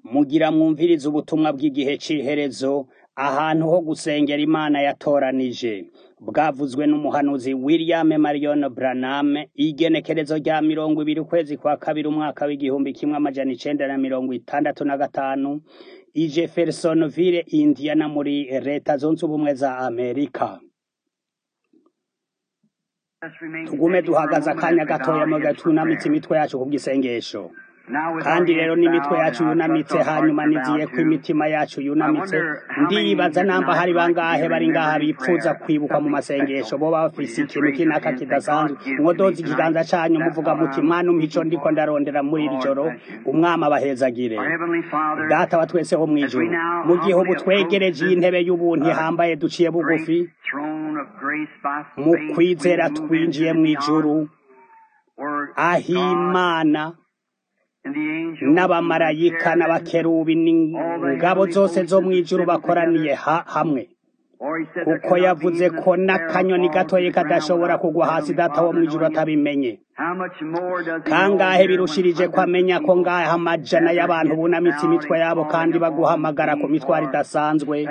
Mugira mwumvirize ubutumwa bw'igihe c'iherezo, ahantu ho gusengera Imana yatoranije. Bwavuzwe n'umuhanuzi William Marion Branham, igenekerezo rya 20 ukwezi kwa kabiri umwaka w'igihumbi kimwe amajana 965, i Jeffersonville, Indiana muri leta zunze ubumwe za Amerika. Tugume duhagaze akanya gatoya mu gatunamitse imitwe yacu kubw'isengesho. Kandi rero n'imitwe yacu yunamitse, hanyuma niziye ko imitima yacu yunamitse, ndibaza namba hari bangahe bari ngaha bipfuza kwibuka mu masengesho, bo bafise ikintu kinaka kidasanzwe. Mwodoza ikiganza canyu muvuga muti, Mana umpa ico ndiko ndarondera muri iri joro, umwami abahezagire. Data wa twese wo mw'ijuru, mu gihe ubu twegereje intebe y'ubuntu ihambaye duciye bugufi, mu kwizera twinjiye mw'ijuru, aho Imana n'abamarayika n'abakerubi n'ingabo zose zo mw'ijuru bakoraniye hamwe, kuko yavuze ko n'akanyoni gatoye kadashobora kugwa hasi Data wo mw'ijuru atabimenye. Kangahe birushirije ko amenya ko ngaha amajana y'abantu bunamitse imitwe yabo kandi baguhamagara ku mitwaro idasanzwe.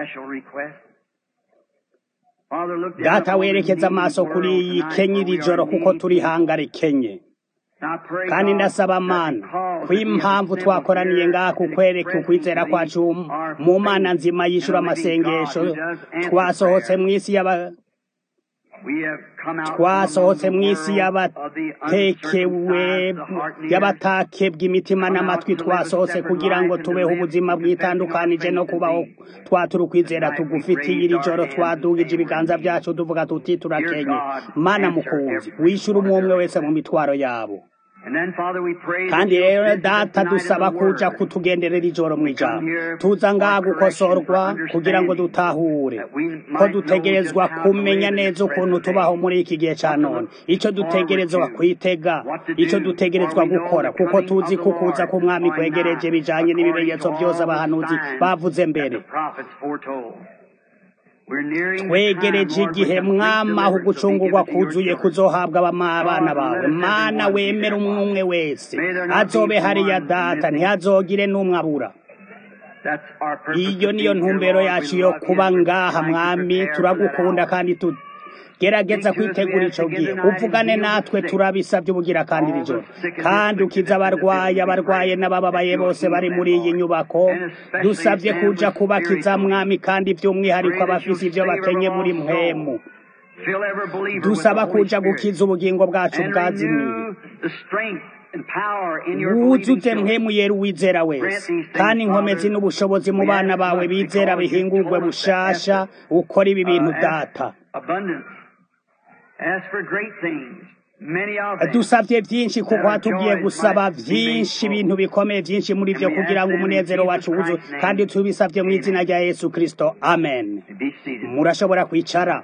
Data werekeza amaso kuri iyi Kenya iri joro, kuko turi hangare Kenya. Kandi ndasaba Mana ko impamvu twakoraniye ngaha kukwereka ukwizera kwacu mu Mana nzima yishura amasengesho. Twasohotse mw'isi y'abatakebwa imitima n'amatwi, twasohotse kugira ngo tubeho ubuzima bwitandukanije no kubaho twatura ukwizera tugufitiye. Iri joro twadugije ibiganza byacu tuvuga tuti turakenye. Mana mukunzi, wishura umwe wese mu mitwaro yabo. Kandi rero Data dusaba kuja kutugenderera ijoro mw'ijambo. Tuza ngaha gukosorwa kugira ngo dutahure ko dutegerezwa kumenya neza ukuntu tubaho muri iki gihe ca none, ico dutegerezwa kwitega, ico dutegerezwa gukora, kuko tuzi ko kuza k'umwami kwegereje bijanye n'ibimenyetso vyose abahanuzi bavuze mbere. Twegereje igihe Mwami aho gucungurwa kuzuye kuzohabwa abana bawe. Mana wemera umwe wese azobe hariya Data, ntihazogire n'umwe abura. Iyo niyo ntumbero yacu yo kuba ngaha Mwami. Turagukunda kandi gerageza kwitegura ico gihe, uvugane natwe, turabisavye ubugira kandi iri joro. Kandi ukiza abarwaye n'abababaye bose bari muri iyi nyubako. Dusavye kuja kubakiza Mwami, kandi vy'umwihariko abafise ivyo bakenye muri mpwemu. Dusaba kuja gukiza ubugingo bwacu bwazimiye. Wuzuze mpwemu yera uwizera wese, kandi inkomezi n'ubushobozi mu bana bawe bizera bihingurwe bushasha. Ukora ibi bintu Data. Dusavye vyinshi, kuko hatugiye gusaba vyinshi, ibintu bikomeye vyinshi muri vyo, kugira ngo umunezero wacu wuzu, kandi tubisavye mu izina rya Yesu Kristo, amen. Murashobora kwicara.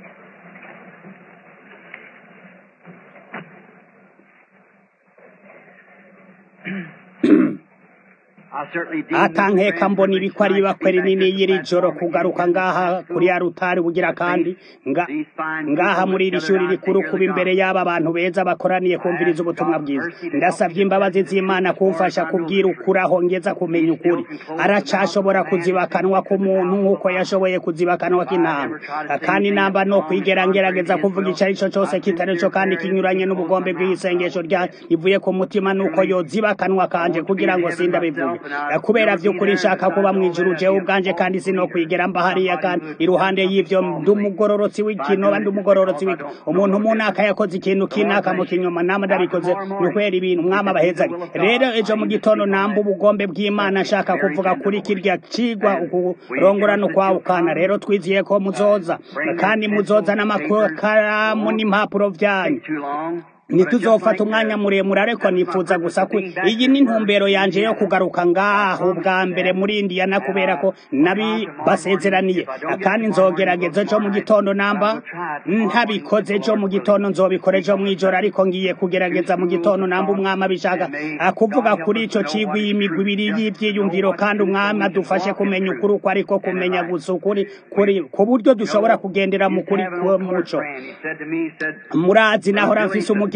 Atankeka mbona ibiko ari ibakwe rinini y'iri joro kugaruka ngaha kuri ya rutari bugira kandi ngaha muri iri shuri rikuru, kuba imbere y'aba bantu beza bakoraniye kumviriza ubutumwa bwiza. Ndasavye imbabazi z'Imana kumfasha kubwira ukuri aho ngeza kumenya ukuri. Aracashobora kuziba akanwa k'umuntu nk'uko yashoboye kuziba akanwa k'intama, kandi namba no kwigera ngerageza kuvuga ico arico cose kitari co kandi kinyuranye n'ubugombe bw'isengesho rivuye ku mutima, nuko yoziba akanwa kanje kugira ngo sindabivuge. Kubera vy'ukuri nshaka kuba mw'ijuru jewe ubwanje, kandi sinokwigera mba hariya, kandi iruhande y'ivyo ndumugororotsi w'ikinoba, ndumugororotsi w'ikinoba. Umuntu munaka yakoze ikintu kinaka mu kinyoma, nama ndabikoze nukwera ibintu. Mwama bahezage. Rero ejo mu gitondo namba ubugombe bw'Imana nshaka kuvuga kuri kirya cigwa, ukurongorana ukwawukana. Rero twiziye ko muzoza, kandi muzoza n'amakaramu n'impapuro vyanyu. Ntituzofata umwanya muremure, ariko nifuza gusa ko iyi ni intumbero yanje yo kugaruka ngaho bwa mbere muri Indiana, kubera ko nabibasezeraniye. Kandi nzogerageza ejo mu gitondo, namba ntabikoze ejo mu gitondo nzobikora ejo mw'ijoro, ariko ngiye kugerageza mu gitondo namba umwami abishaka kuvuga kuri ico cigwa, imigwi ibiri y'ivyiyumviro. Kandi umwami adufashe kumenya ukuri uko ariko kumenya gusa ukuri ku buryo dushobora kugendera mu kuri muco. Murazi nahora mfise umugenzi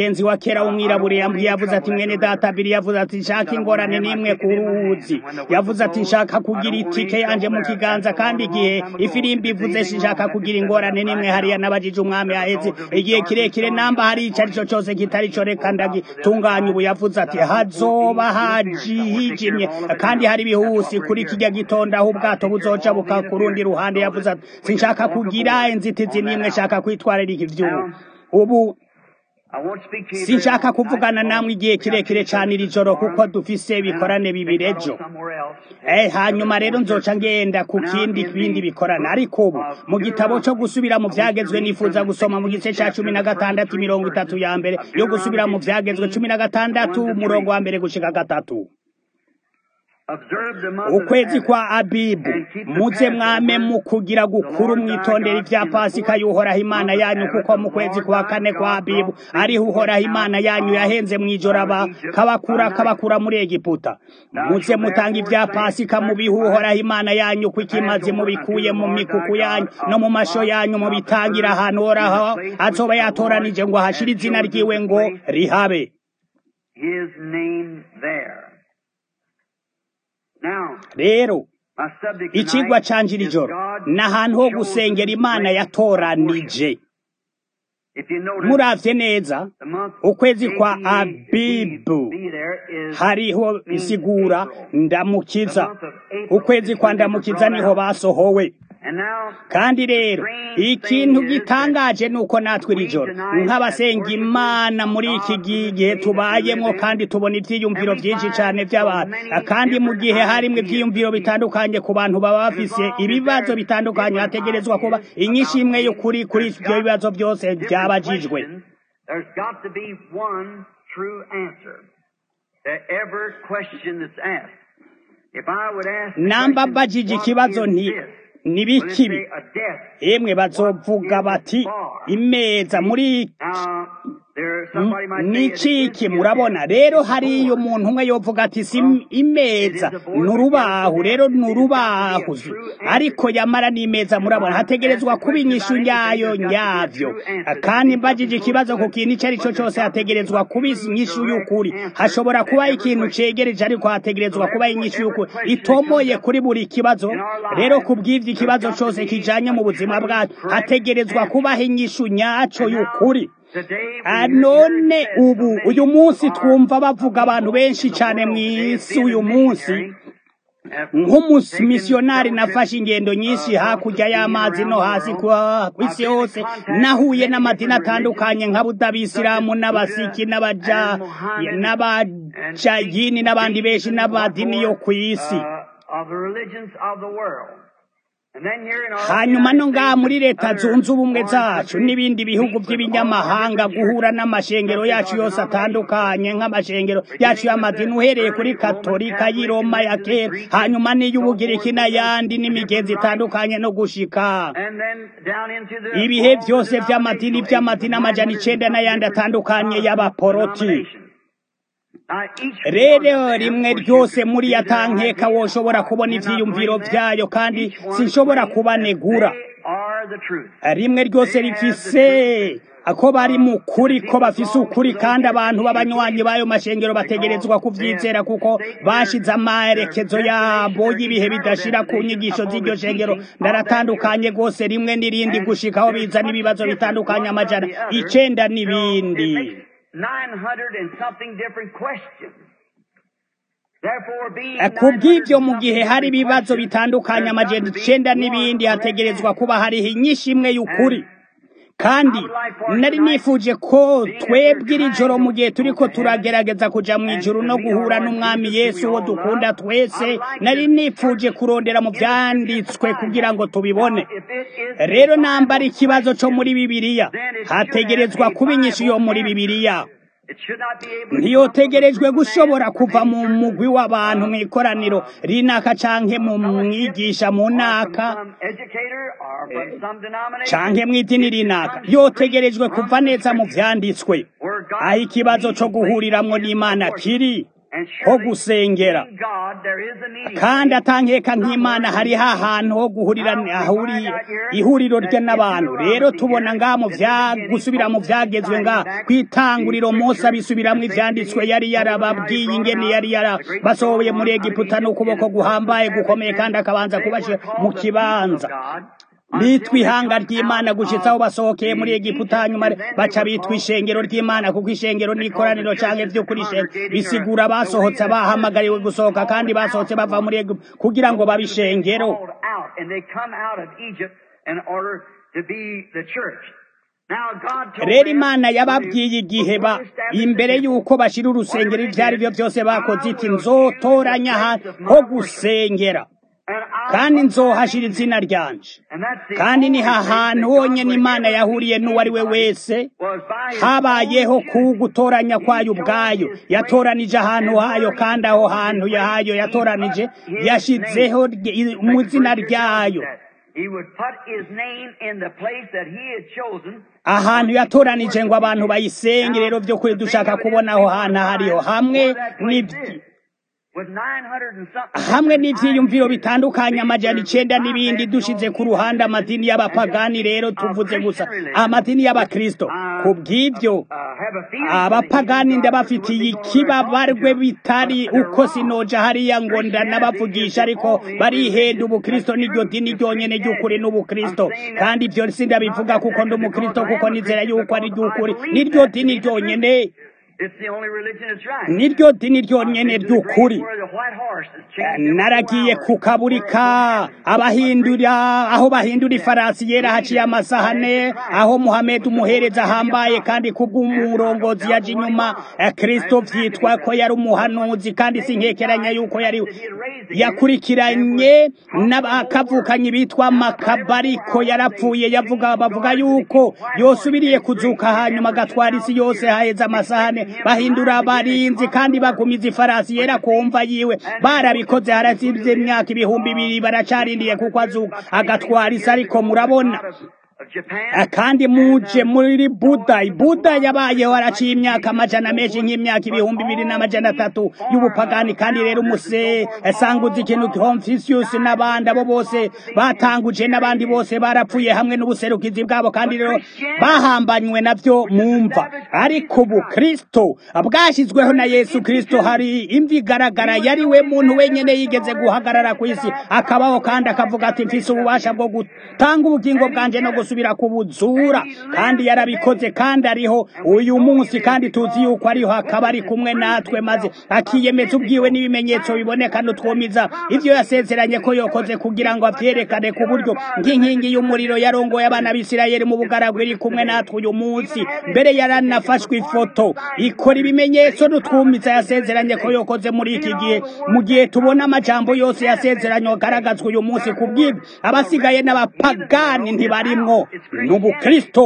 umugenzi wa kera w'umwirabure yambwiye, yavuze ati mwene data Bili yavuze ati nshaka ingorane n'imwe ku ruzi, yavuze ati nshaka kugira itike yanje mu kiganza, kandi igihe ifirimbi ivuze sinshaka kugira ingorane n'imwe hariya. Nabajije umwami aheze igihe kirekire namba hari ico arico cose kitari co reka ndagitunganya ubu. Yavuze ati hazoba hijimye kandi hari ibihusi kuri kijya gitondo aho ubwato buzoca buka kurundi ruhande. Yavuze ati sinshaka kugira inzitizi n'imwe, shaka kwitwararika ivyubu. Ubu sinshaka kuvugana namwe igihe kirekire cyane iri joro kuko dufise bikorane bibiri ejo. Hanyuma rero nzoca ngenda ku bindi bikorana. Ariko ubu mu gitabo cyo gusubira mu vyagezwe nifuza gusoma mu gice ca 16 30 ya mbere yo gusubira mu vyagezwe 16 umurongo wa mbere gushika 3. Ukwezi kwa Abibu muze mwame mu kugira gukuru mwitondera ivya Pasika y'Uhoraho Imana yanyu, kuko mu kwezi kwa 4 kwa Abibu ariho Uhoraho Imana yanyu yahenze mwijoro kabakura muri Egiputa. Muze mutanga ivya Pasika mu bihu Uhoraho Imana yanyu, kwikimaze mubikuye mu mikuku yanyu no mu masho yanyu, mu bitangira ahantu Uhoraho azoba yatoranije ngo hashire izina ryiwe ngo rihabe. Rero ikigwa canje iri joro n'ahantu ho gusengera Imana yatoranije. Muravye neza ukwezi kwa Abibu hariho isigura ndamukiza. Ukwezi kwa ndamukiza niho basohowe. Kandi rero ikintu gitangaje nuko natwe iri joro nk'abasenga Imana muri iki gihe tubayemwo, kandi tubona ivyiyumviro vyinshi cane vy'abantu, kandi mu gihe harimwe ivyiyumviro bitandukanye ku bantu baba bafise ibibazo bitandukanye, hategerezwa kuba inyishu imwe y'ukuri kuri ivyo bibazo byose byabajijwe. Namba bajije ikibazo nibikibi emwe bazovuga bati imeza muri niciki. Murabona rero hari umuntu umwe yovuga ati si imeza nurubahu, rero nurubahu ariko yamara n'imeza. Murabona hategerezwa kuba inyishu nyayo nyavyo, kandi mbajije ikibazo ku kintu icyo ari cyo cyose hategerezwa kuba inyishu y'ukuri. Hashobora kuba ikintu cegereje ariko hategerezwa kuba inyishu y'ukuri itomoye kuri buri kibazo. Rero kubw'ivyo ikibazo cyose kijanye mu buzima bwacu hategerezwa kubaho inyishu nyaco y'ukuri. None ubu uyu munsi twumva bavuga abantu benshi cyane mw'isi uyu munsi. Nk'umumisiyonari nafashe ingendo nyinshi hakurya y'amazi no hasi kw'isi hose, nahuye n'amadini atandukanye nka Budabisilamu n'Abasiki n'Abajayini n'abandi benshi n'abadini yo kw'isi. Hanyuma no ngaha muri leta zunze ubumwe zacu n'ibindi bihugu by'ibinyamahanga guhura n'amashengero yacu yose atandukanye, nk'amashengero yacu y'amadini uhereye kuri Katolika y'i Roma ya kera, hanyuma n'iy'Ubugiriki n'ayandi n'imigenzi itandukanye, no gushika ibihe byose by'amadini amajana 9 n'ayandi atandukanye y'abaporoti. Rero rimwe ryose muri yatankeka woshobora kubona ivyiyumviro vyayo, kandi sinshobora kubanegura. Rimwe ryose rifise ako bari mu kuri, ko bafise ukuri, kandi abantu b'abanywanyi bayo mashengero bategerezwa kuvyizera kuko bashize amaherekezo yabo y'ibihe bidashira ku nyigisho z'iryo shengero. Ndaratandukanye gose rimwe n'irindi gushikaho bizana ibibazo bitandukanye amajana 9 n'ibindi. 900 and something different questions. Kubw'ivyo mu gihe hari ibibazo bitandukanye amajana 9 n'ibindi, hategerezwa kuba hariho inyishu imwe y'ukuri. Kandi nari nifuje ko twebwe iri joro mu gihe turiko turagerageza kuja mu ijuru no guhura n'umwami Yesu uwo dukunda twese, nari nifuje kurondera mu vyanditswe kugira ngo tubibone. Rero namba ari ikibazo co muri Bibiliya, hategerezwa kuba inyishu yo muri Bibiliya. Ntiyotegerejwe gushobora kuva mu mugwi w'abantu mw'ikoraniro rinaka canke mu mwigisha mu naka canke mw'idini rinaka. Yotegerejwe kuva neza mu vyanditswe, aho ikibazo co guhuriramwo n'Imana kiri. ho gusengera kandi atankeka nk'Imana hari ahantu ho guhurira ihuriro rye n'abantu. Rero tubona ngaha mu gusubira mu vyagezwe ngaha kwitanguriro Mose abisubiramwo ivyanditswe yari yarababwiye ingene yari yarabasohoye muri Egiputa n'ukuboko guhambaye gukomeye kandi akabanza kubashira mu kibanza bitwa ihanga ry'Imana gushitsa aho basohokeye muri Egiputa, hanyuma baca bitwa ishengero ry'Imana, kuko ishengero n'ikoraniro canke vy'ukuri bisigura basohotse bahamagariwe gusohoka kandi basohotse bava muri Egiputa kugira ngo babishengero. Rero Imana yababwiye igihe imbere yuko bashira urusengero ivyari byo byose bakoze iti nzotoranya ho gusengera kandi nzohashira izina ryanje. Kandi ni hahantu honyene Imana yahuriye n'uwari we wese, habayeho kugutoranya kwayo ubwayo. Yatoranije ahantu hayo, kandi aho hantu yahayo yatoranije yashizeho mu izina ryayo. Ahantu yatoranije ngo abantu bayisenge. Rero byo kuri dushaka kubona aho hantu hariho hamwe n'ivyiyumviro bitandukanye amajana 9 n'ibindi dushize ku ruhande amadini y'abapagani. Rero tuvuze gusa amadini y'abakristo. Kubw'ivyo abapagani ndabafitiye ikibabarwe bitari uko sinoja hariya ngo ndanabavugisha, ariko barihenda ubukristo n'iryo dini ryonyene ry'ukuri n'ubukristo. Kandi ivyo sindabivuga kuko ndi umukristo, kuko nizera yuko ari ry'ukuri n'iryo dini ryonyene, niryo dini ryonyene ry'ukuri. Naragiye kukaburika aho bahindura ifarasi yera haciye amasahane, aho Muhammad umuhereza hambaye kandi kubw'umurongozi yaje inyuma Kristo, vyitwa ko yari umuhanuzi, kandi sinkekeranya yuko yari yakurikiranye n'abakavukanye bitwa Makabariko. Yarapfuye, bavuga yuko yosubiriye kuzuka hanyuma agatwara isi yose. Haheze amasahane bahindura abarinzi kandi bagumiza ifarasi yera kumva yiwe. Barabikoze harasivye imyaka 2000 baracarindiye kuko azuka agatwara isi. Ariko murabona kandi muje muri Buda yabayeho araciye imyaka amajana menshi, nk'imyaka 2300 y'ubupagani. kandi rero sanguze ikintu Confucius n'abandi abo bose batanguje, n'abandi bose barapfuye hamwe n'ubuserukizi bwabo, kandi rero bahambanywe navyo mumva. Ariko ubukristo bwashizweho na Yesu Kristo, hari imvi garagara, yari we muntu wenyene yigeze guhagarara ku isi akabaho kandi akavuga ati mfise ububasha bwo gutanga ubugingo bwanje no gusubira kubuzura. kandi yarabikoze, kandi ariho uyu munsi, kandi tuzi yuko ariho akaba ari kumwe natwe, maze akiyemeza ubwiwe n'ibimenyetso biboneka n'utwomiza ivyo yasezeranye ko yokoze, kugira ngo avyerekane ku buryo nk'inkingi y'umuriro yarongoye abana b'Isirayeli mu bugaragwa iri kumwe natwe uyu munsi. Mbere yaranafashwe ifoto ikora ibimenyetso n'utwumiza yasezeranye ko yokoze muri iki gihe. Mu gihe tubona amajambo yose yasezeranye agaragazwa uyu munsi, kubw'ibyo abasigaye n'abapagani ntibarimwo n'ubukristo.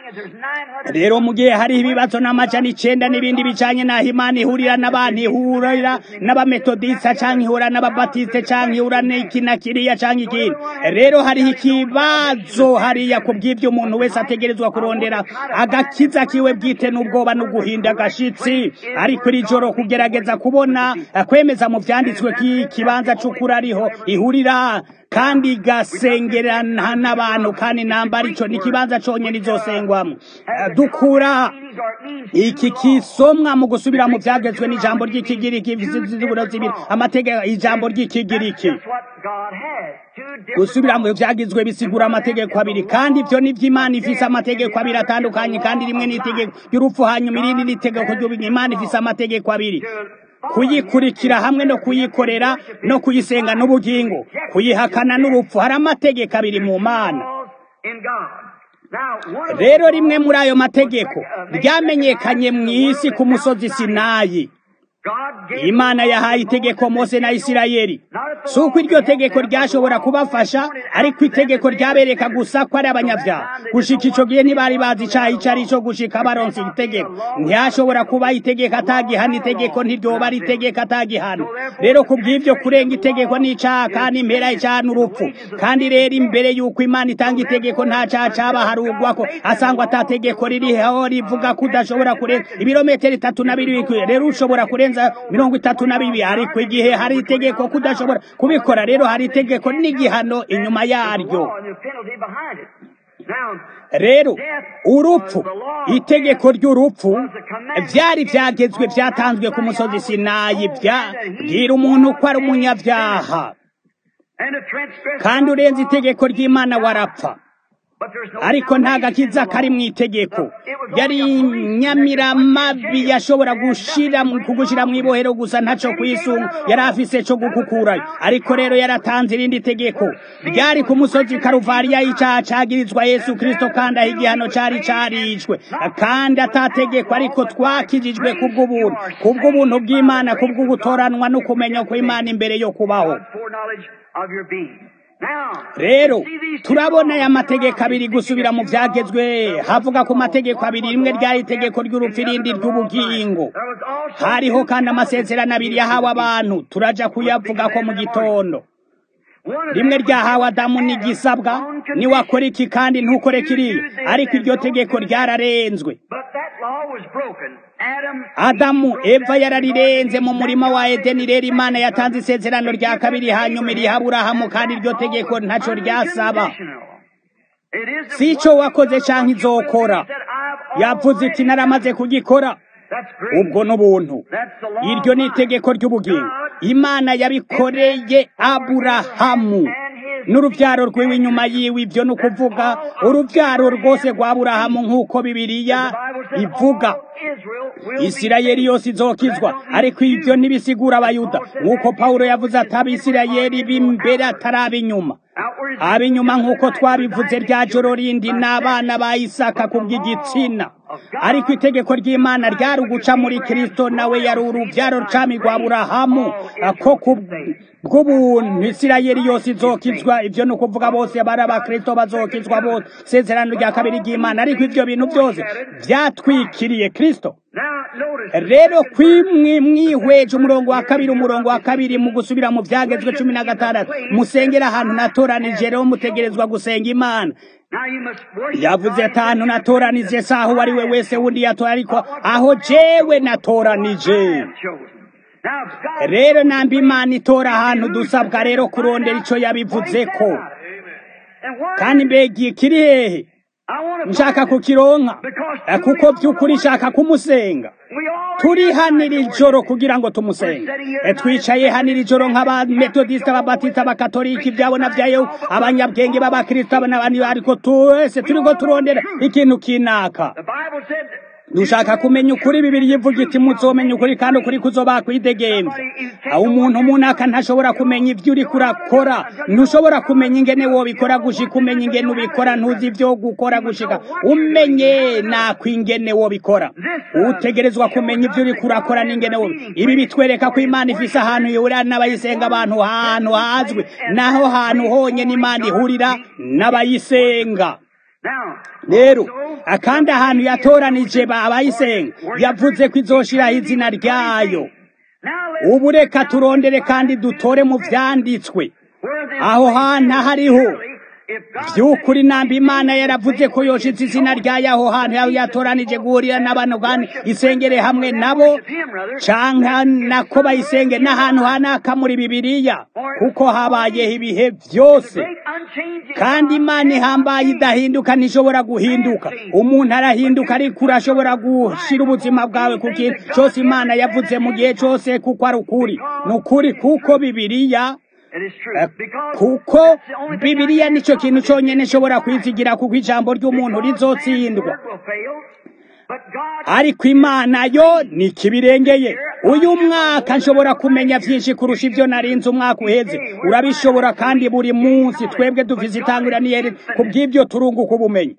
Rero mu gihe hari ibibazo n'amajana 9 n'ibindi bijanye n'aho Imana ihurira n'abantu, ihurira n'abametodista canke ihura n'ababatiste canke ihura n'iki na kiriya canke ikindi. Rero hari ikibazo hariya. Kubw'ibyo umuntu wese ategerezwa kurondera agakiza kiwe bwite n'ubwoba no guhinda agashitsi. Ariko iri joro kugerageza kubona kwemeza mu vyanditswe kibanza c'ukuri ariho ihurira kandi gasengerana n'abantu, kandi nambara ico ni kibanza conyene izosengwamo. Dukura iki kisomwa mu gusubira mu vyagezwe n'ijambo ry'ikigiriki, biziburo zibiri amategeko. Ijambo ry'ikigiriki gusubira mu vyagezwe bisigura amategeko abiri, kandi ivyo ni vy'Imana ifise amategeko abiri atandukanye, kandi rimwe n'itegeko ry'urupfu, hanyuma irindi n'itegeko ry'Imana ifise amategeko abiri: kuyikurikira hamwe no kuyikorera no kuyisenga n'ubugingo, kuyihakana n'urupfu. Hari amategeko abiri mu Mana. Rero rimwe muri ayo mategeko ryamenyekanye mw'isi ku musozi Sinayi. Imana yahaye itegeko Mose na Isirayeli. Suko iryo tegeko ryashobora kubafasha, ariko itegeko ryabereka gusa ko ari abanyavyaha. Gushika ico gihe ntibari bazi icaha icari co gushika baronse itegeko. Ntiyashobora kuba itegeko atagihana. Itegeko ntiryoba ari itegeko atagihana. Rero kubw'ivyo kurenga itegeko n'icaha, kandi impera icaha n'urupfu. kandi rero imbere yuko Imana itanga itegeko nta caha cabaharugwako, asangwa atategeko ririho rivuga ko udashobora kurenga ibirometero 32. Rero ushobora kurenga kurenza 32, ariko igihe hari itegeko kudashobora kubikora, rero hari itegeko n'igihano inyuma yaryo. Rero urupfu, itegeko ry'urupfu vyari vyagezwe, vyatanzwe ku musozi Sinayi, bwira umuntu ko ari umunyavyaha, kandi urenze itegeko ry'Imana warapfa. Ariko nta gakiza kari mu itegeko. Yari nyamiramabi yashobora kugushira mu ibohero gusa ntaco kwisunga yari afise co gukukurayo. Ariko rero yaratanze irindi tegeko, ryari ku musozi Karuvariya, icaha cagirizwa Yesu Kristo, kandi aho igihano cari carishwe, kandi atategeko, ariko twakijijwe kubw'ubuntu bw'Imana, kubw'ugutoranwa no kumenya ko Imana imbere yo kubaho. Rero turabona aya mategeko abiri gusubira mu vyagezwe, havuga ku mategeko abiri, rimwe ryari itegeko ry'urupfu, irindi ry'ubugingo. Hariho kandi amasezerano abiri yahawe abantu, turaja kuyavuga ko mu gitondo. Rimwe ryahawe Adamu n'igisabwa, niwakora iki kandi ntukore kiriya, ariko iryo tegeko ryararenzwe. Adamu, Eva yararirenze mu murima wa Edeni. Rero Imana yatanze isezerano rya kabiri, hanyuma iriha Aburahamu, kandi iryo tegeko ntaco ryasaba, sico wakoze canke izokora. Yavuze iti naramaze kugikora, ubwo n'ubuntu. Iryo ni itegeko ry'ubugingo. Imana yabikoreye Aburahamu n'uruvyaro rwiwe inyuma yiwe. Ivyo ni ukuvuga uruvyaro rwose rwa Aburahamu, nk'uko Bibiliya ivuga. Isirayeli yose izokizwa, ariko ivyo ntibisigura Abayuda, nk'uko Pawulo yavuze ati Abisirayeli b'imbere atari inyuma. Ab'inyuma nk'uko twabivuze rya joro rindi n'abana ba Isaka kubw'igitsina, ariko itegeko ry'Imana ryari uguca muri Kristo, nawe yari uruvyaro cami rwa Aburahamu, ko kubw'ubuntu Isirayeli yose izokizwa. Ivyo ni ukuvuga bose bari abakristo bazokizwa bose, isezerano rya kabiri ry'Imana, ariko ivyo bintu byose vyatwikiriye Kristo. Rero mwihweje umurongo wa kabiri mu gusubira mu vyagezwe 16, musengera ahantu natoranije, rero mutegerezwa gusenga Imana. Yavuze ahantu natoranije, saho wari we wese wundi yatora, ariko aho jewe natoranije. Rero nambi Imana itora ahantu, dusabwa rero kurondera ico yabivuzeko. Kandi mbegi kiri hehe? Nshaka kukironka, kuko by'ukuri nshaka kumusenga. Turi hanira ijoro kugira ngo tumusenga. Twicaye hanira ijoro nk'abametodista, ababatista, abakatolika, ivyabo na vyayo, abanyabwenge b'abakristo n'abandi, ariko twese turiko turondera ikintu kinaka. Dushaka kumenya ukuri. Bibiliya ivuga iti muzomenya ukuri, kandi ukuri kuzoba kwidegemvya. Aho umuntu aka ntashobora kumenya ivyo uri kurakora, ntushobora kumenya ingene wobikora gushika umenya ingene ubikora, ntuzi ivyo gukora gushika umenye nakwingene wobikora. Utegerezwa kumenya ivyo uri kurakora n'ingene ibi bitwereka ko Imana ifise ahantu ihurira n'abayisenga, abantu ahantu hazwi, naho hantu honyene Imana ihurira n'abayisenga. Rero akandi ahantu yatoranije abayisenga, yavuze ko izoshiraho izina ryayo. Ubu reka turondere kandi dutore mu vyanditswe aho hantu hariho vy'ukuri. Nambi Imana yaravuze ko yoshize izina ryayo aho hantu yatoranije guhurira n'abantu, kandi isengere hamwe nabo, canka nako bayisenge n'ahantu hanaka muri Bibiliya, kuko habayeho ibihe vyose. Kandi Imana ihambaye idahinduka, ntishobora guhinduka. Umuntu arahinduka, ariko urashobora gushira ubuzima bwawe ku kintu cose Imana yavuze mu gihe cose, kuko ari ukuri. Nukuri kuko Bibiliya nico kintu conyene shobora kwizigira, kuko ijambo ry'umuntu rizotsindwa. Ariko Imana yo ni kibirengeye. Uyu mwaka nshobora kumenya vyinshi kurusha ivyo narinze umwaka uheze. Urabishobora, kandi buri munsi twebwe dufise itangurira n'iherezo, kubw'ivyo turunguka ubumenyi.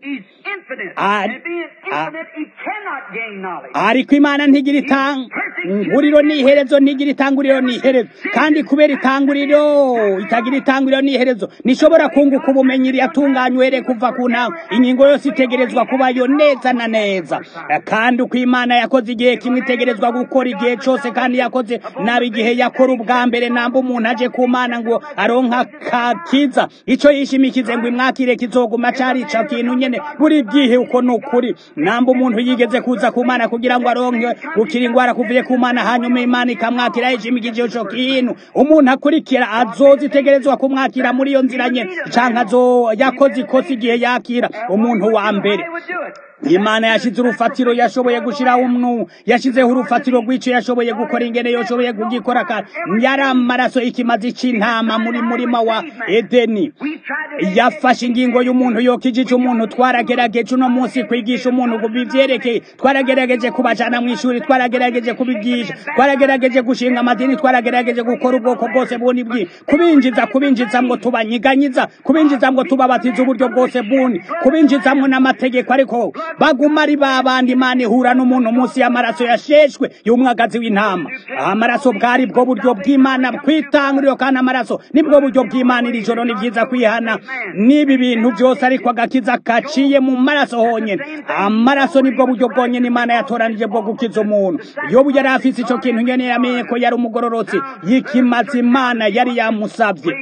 Ariko Imana ntigira itanguriro n'iherezo, ntigira itanguriro n'iherezo, kandi kubera itanguriro itagira itanguriro n'iherezo, nishobora kunguka ubumenyi yatunganywe here kuva ku ntango. Ingingo yose itegerezwa kubayo neza na neza, kandi uko Imana yakoze igihe kimwe itegerezwa gukora igihe cose, kandi yakoze nabi igihe yakora ubwa mbere. Namba umuntu aje ku Mana ngo aronka kakiza, ico yishimikize ngo imwakire kizoguma cari ico kintu nyene buri igihe uko nukuri namba umuntu yigeze kuza ku Mana kugira ngo aronke gukira ingwara kuvuye ku Mana hanyuma Imana ikamwakira yishimikije ico kintu umuntu akurikira azozitegerezwa kumwakira muri iyo nzira nye canke yakoze ikosa igihe yakira umuntu wa mbere. Imana yashize urufatiro yashoboye gushira yashizeho urufatiro rw'ico yashoboye gukora ingene yoshoboye kugikora kandi yari amaraso ikimazi c'intama muri murima wa Edeni. Yafashe ingingo y'umuntu yokijije umuntu. Twaragerageje uno munsi kwigisha umuntu kubivyerekeye, twaragerageje kubajana mu ishuri, twaragerageje kubigisha, twaragerageje gushinga amadini, twaragerageje gukora ubwoko bwose bundi bwi kubinjiza ngo tubanyiganyiza, kubinjiza ngo tubabatiza uburyo bwose bundi, kubinjizamwo n'amategeko, ariko baguma ari babandi. Imana ihura n'umuntu munsi y'amaraso yasheshwe y'umwagazi w'intama. Amaraso bwari bwo buryo bw'Imana kwitanguriro, kandi amaraso nibwo buryo bw'Imana. Iri joro ni vyiza kwihana n'ibi bintu byose, ariko agakiza kaciye mu maraso honyene. Amaraso nibwo buryo bwonyene Imana yatoranije bwo gukiza umuntu. Yobu yari afise ico kintu nyene, yamenye ko yari umugororotsi yikimazi Imana yari yamusavye.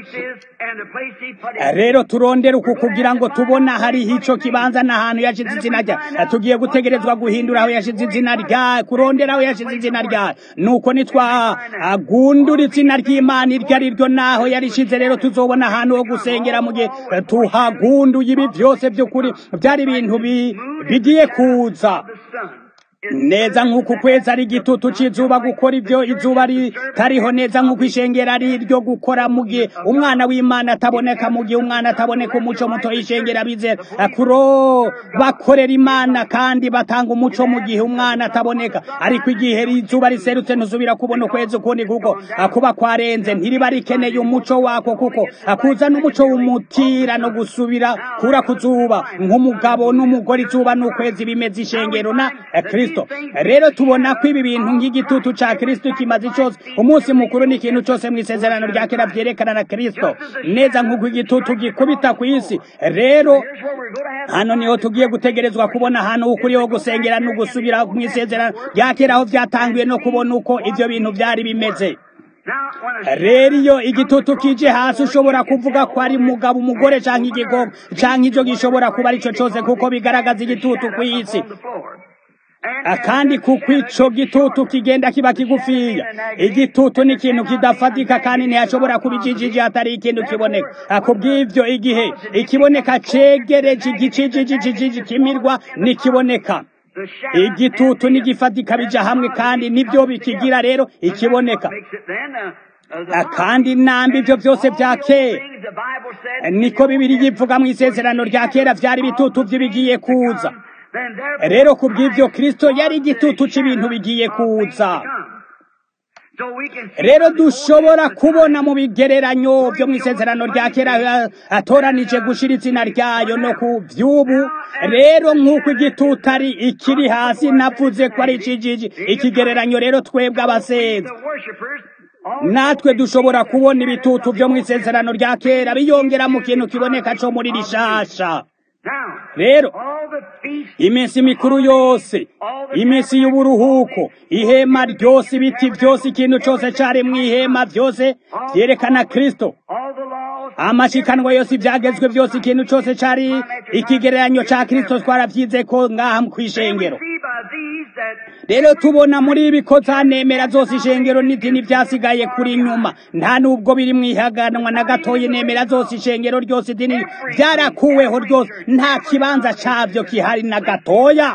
Rero turondera uku kugira ngo tubona hari ico kibanza n'ahantu yashize izina rya. Tugiye gutegerezwa guhindura aho yashize izina rya, kurondera aho yashize izina rya, nuko nitwa agundura izina ry'Imana iryo ari ryo naho yarishize. Rero tuzobona ahantu ho gusengera mu gihe tuhagunduye. Ibi byose by'ukuri byari ibintu bigiye kuza neza nk'uko ukwezi ari igitutu c'izuba gukora ibyo izuba ritariho, neza nk'uko ishengera ari iryo gukora mu gihe umwana w'Imana ataboneka. Mu gihe umwana ataboneka, umuco muto ishengera bizera bakorera Imana kandi batanga umuco mu gihe umwana ataboneka. Ariko igihe izuba riserutse ntuzubira kubona ukwezi ukundi, kuko kuba kwarenze ntiriba rikeneye umuco wako, kuko akuzana umuco w'umutira no gusubira kura kuzuba nk'umugabo n'umugore. Izuba n'ukwezi bimeze ishengero na Kristo. Rero tubona ko ibi bintu nk'igitutu ca Kristo kimaze cyose. Umunsi mukuru ni ikintu cyose mw'isezerano rya kera vyerekana na Kristo, neza nk'uko igitutu gikubita ku isi. Rero hano niho tugiye gutegerezwa kubona ahantu ukuri ho gusengera no gusubira mw'isezerano rya kera aho vyatanguye, no kubona uko ivyo bintu vyari bimeze. Rero iyo igitutu kije hasi ushobora kuvuga ko ari mugabo, umugore canke igigogo canke ico gishobora kuba arico cose, kuko bigaragaza igitutu ku isi. Kandi kuko ico gitutu kigenda kiba kigufiya. Igitutu ni ikintu kidafatika kandi ntiyashobora kubijijiji hatari ikintu kiboneka. Kubw'ivyo igihe ikiboneka cegereje igiciji kimirwa nikiboneka. Igitutu nigifatika bija hamwe kandi nibyo bikigira rero ikiboneka. Kandi nambi ivyo byose vya kera niko Bibiliya ivuga mu isezerano rya kera vyari ibitutu vy'ibigiye kuza. Rero kubw'ivyo Kristo yari igitutu c'ibintu bigiye kuza. Rero dushobora kubona mu bigereranyo byo mu isezerano rya kera atoranije gushira izina ryayo no ku vy'ubu. Rero nk'uko igitutu ari ikiri hasi, navuze ko ari cijiji ikigereranyo. Rero twebwe abasenzi natwe dushobora kubona ibitutu byo mu isezerano rya kera biyongera mu kintu kiboneka co muri rishasha. Rero iminsi mikuru yose, iminsi y'uburuhuko, ihema ryose, ibiti byose, ikintu cyose cari mw'ihema byose vyerekana Kristo. Amashikanwa yose, ivyagezwe byose, ikintu cyose cari ikigereranyo ca Kristo. Twaravyize ko ngaha kw'ishengero. Rero tubona muri ibi ko zanemera zose ishengero n'idini vyasigaye kuri nyuma, nta nubwo biri mwihaganwa na gatoyi. Nemera zose ishengero ryose, idini vyarakuweho ryose, nta kibanza cavyo kihari na gatoya.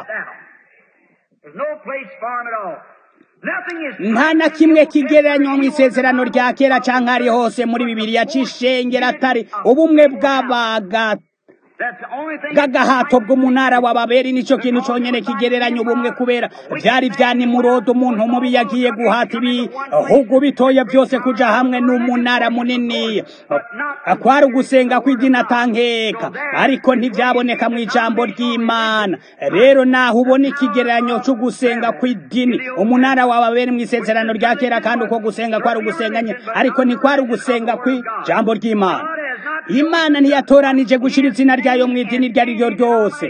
Nta na kimwe kigereranywa mw'isezerano rya kera canke ari hose muri Bibiliya c'ishengero atari ubumwe bw'agahato bw'umunara wa Babeli. Nico kintu conyene kigereranya ubumwe, kubera vyari vyanimurodo, umuntu mubi yagiye guhata ibihugu bitoya byose kuja hamwe n'umunara munini. Kwari ugusenga kw'idini atankeka, ariko ntivyaboneka mw'ijambo ry'Imana. Rero naho ubona ikigereranyo co gusenga kw'idini, umunara wa Babeli mw'isezerano rya kera, kandi uko gusenga kwari ugusenganye, ariko ntikwari ugusenga kw'ijambo ry'Imana. Imana ntiyatoranije gushira izina ryayo mw'idini iryo ari ryo ryose.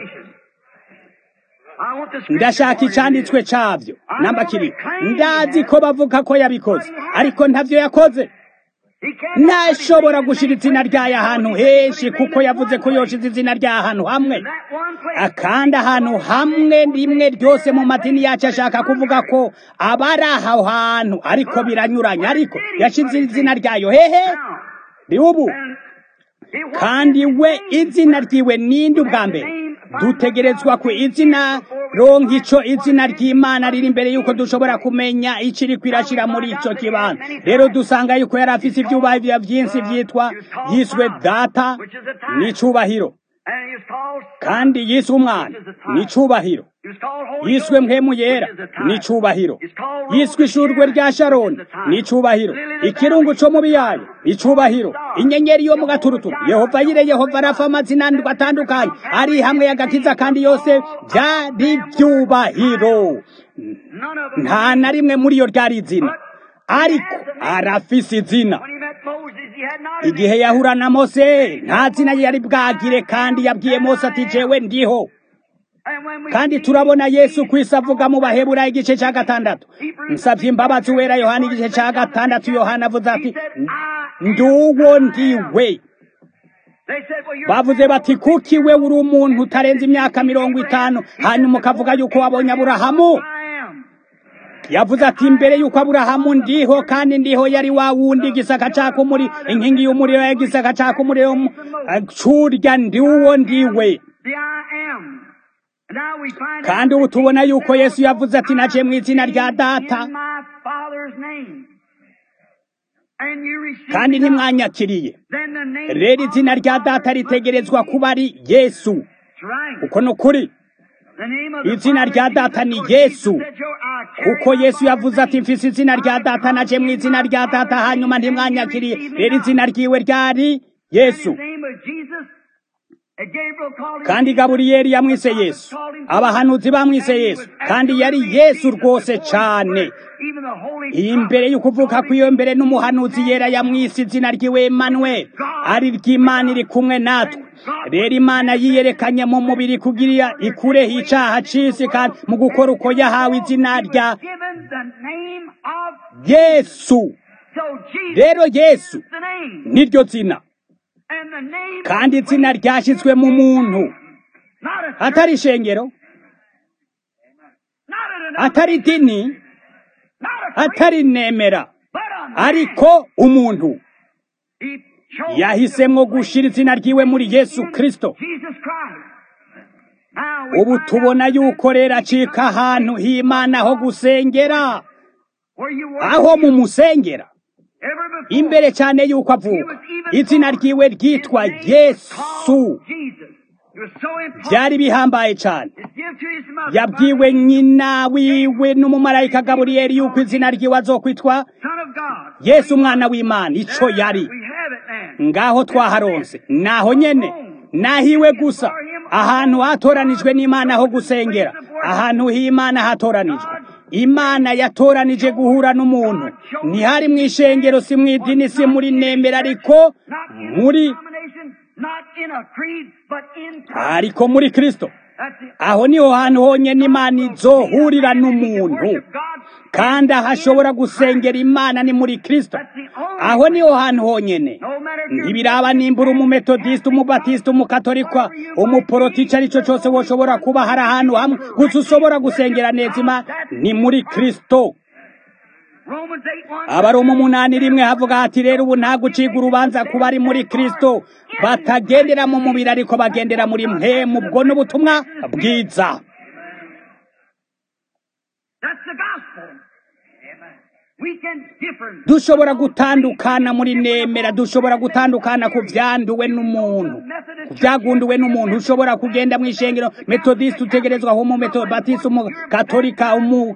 Ndashaka icanditswe cavyo namba kiri. Ndazi ko bavuga ko yabikoze, ariko ntavyo yakoze. ntashobora gushira izina ryayo ahantu henshi kuko yavuze ko yoshize izina ryayo ahantu hamwe, kandi ahantu hamwe rimwe ryose mu madini yacu ashaka kuvuga ko abari aho hantu ariko biranyuranye, ariko yashize izina ryayo hehe ubu. Kandi we izina ryiwe ninde ubwa mbere? Dutegerezwa ku izina ronka ico izina ry'Imana riri imbere yuko dushobora kumenya iciri kwirashira muri ico kibanza. Rero dusanga yuko yari afise ivyubahiro vyinshi vyitwa yiswe data n'icubahiro, kandi yiswe umwana n'icubahiro, yiswe mpemu yera n'icubahiro, yiswe ishurwe rya Sharoni n'icubahiro, ikirungu co mu biyayo icubahiro, inyenyeri yo mu gaturuturu, Yehova yire, Yehova Rafa, amazina atandukanye ari hamwe y'agakiza, kandi yose byari byubahiro. Nta na rimwe muri yo ryari izina, ariko arafise izina. Igihe yahura na Mose nta zina yari bwagire, kandi yabwiye Mose ati jewe ndiho. Kandi turabona Yesu kwisi avuga mu Baheburayo igice cya 6, nsavye imbabazi wera Yohana igice cya 6, Yohana avuze ati nduwo ndiwe. Bavuze bati kuki we uri umuntu utarenze imyaka 50 hanyuma ukavuga yuko wabonye Aburahamu? Yavuze ati imbere yuko Aburahamu ndiho, kandi ndiho yari wa wundi gisaka cako muri inkingi y'umuriro ya gisaka cako muri curya ndiwo ndiwe. Kandi ubu tubona yuko Yesu yavuze ati naje mu izina rya Data, kandi ntimwanyakiriye. Rero izina rya Data ritegerezwa kuba ari Yesu. Uko nukuri izina rya Data ni Yesu, kuko Yesu yavuze ati mfise izina rya Data, naje mu izina rya Data, hanyuma ntimwanyakiriye. Rero izina ryiwe ryari Yesu. Kandi Gaburiyeli yamwise Yesu, abahanuzi bamwise Yesu, kandi yari Yesu rwose cane. Imbere y'ukuvuka kw'iyo mbere n'umuhanuzi yera yamwise izina ryiwe Emmanuel, ari ry'Imana iri kumwe natwe. Rero Imana yiyerekanye mu mubiri kugira ikureho icaha c'isi, kandi mu gukora uko yahawe izina rya Yesu. Rero Yesu niryo zina, kandi izina ryashizwe mu muntu, atari ishengero, atari dini, atari nemera, ariko umuntu yahisemwo gushira izina ryiwe muri Yesu Kristo. Ubu tubona yuko rero acika ahantu h'Imana ho gusengera, aho mu musengera imbere cyane yuko avuka. Izina ryiwe ryitwa Yesu. Byari bihambaye cyane. Yabwiwe nyina wiwe n'umumarayika Gaburiyeli yuko izina ryiwe azokwitwa Yesu umwana w'Imana. Ico yari ngaho twaharonse, naho nyene nahiwe gusa, ahantu hatoranijwe n'Imana ho gusengera, ahantu h'Imana hatoranijwe. Imana yatoranije guhura n'umuntu, ntihari mu ishengero, si mu idini, si muri nemera, ariko muri Kristo. Aho niho hantu honyene Imana izohurira n'umuntu, kandi ahashobora gusengera Imana ni muri Kristo. Aho niho hantu honyene. Ntibiraba nimbura umumetodiste, umubatiste, umukatolika, umuporotiki, arico cyose woshobora kuba hari ahantu hamwe gusa ushobora gusengera neza Imana ni muri Kristo. Abaroma 8:1 havuga hati rero ubu nta guciga urubanza kuba ari muri Kristo, batagendera mu mubiri ariko bagendera muri mpemu. Ubwo n'ubutumwa bwiza. Dushobora gutandukana muri nemera, dushobora gutandukana ku byanduwe n'umuntu, ku byagunduwe n'umuntu. Ushobora kugenda mu ishengero metodiste, utegerezwa ho mu metodiste, umukatolika,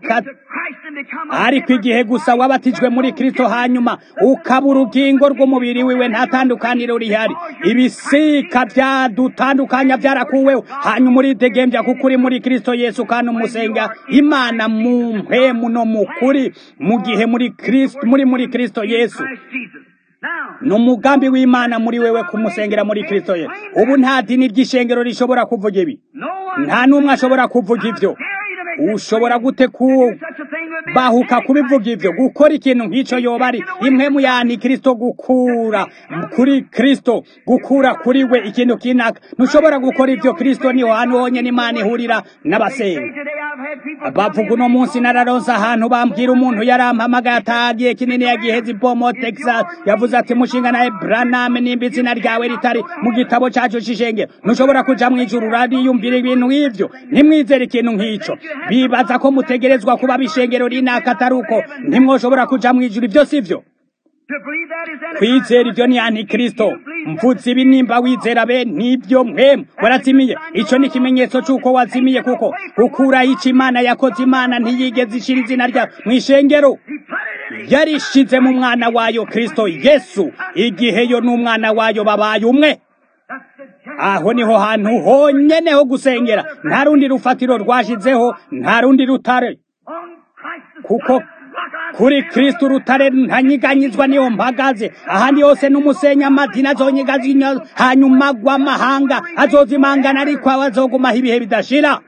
ariko igihe gusa wabatijwe muri Kristo hanyuma ukaba urugingo rw'umubiri wiwe, nta tandukaniro rihari. Ibisika byadutandukanya byarakuweho, hanyuma uridegembya kuko uri muri Kristo Yesu, kandi umusenga Imana mu mpemu no mu kuri. Mu gihe muri Kristo, muri Kristo Yesu, n'umugambi w'Imana muri wewe kumusengera muri Kristo Yesu. Ubu nta dini ry'ishengero rishobora kuvuga ibi, nta n'umwe ashobora kuvuga ivyo. Ushobora gute bahuka kubivuga ivyo gukora ikintu nk'ico yoba ari impwemu ya Antikristo gukura kuri Kristo gukura kuri we ikintu kinaka ntushobora gukora ivyo. Kristo niho hantu honyene Imana ihurira n'abasenga. Bavuga uno munsi nararonse ahantu bambwira umuntu yarampamagaye atagiye kinini yagiheze Bomo Texas yavuze ati mushinga naye Branham nimba izina ryawe ritari mu gitabo cacu c'ishengero ntushobora kuja mw'ijuru urariyumvira ibintu nk'ivyo ntimwizere ikintu nk'ico bibaza ko mutegerezwa kuba bishengero rinaka ataruko ntimwoshobora kuja mw'ijuru. ivyo sivyo. Kwizera ivyo ni Antikristo. Mvuze ibi nimba wizera be nibyo mwemu warazimiye. Ico ni ikimenyetso c'uko wazimiye kuko ukura ico Imana yakoze. Imana ntiyigeze ishira izina ryawe mw'ishengero, yarishize mu mwana wayo Kristo Yesu. Igihe yo n'umwana wayo babaye umwe, aho niho hantu honyene ho gusengera. Nta rundi rufatiro rwashizeho, nta rundi rutare, kuko kuri Kristo rutare ntanyiganyizwa niyo mpagaze. Ahandi hose n'umusenyi amadini azonyigazwa, hanyuma gw'amahanga azozimangana, ariko abazogumaho ibihe bidashira.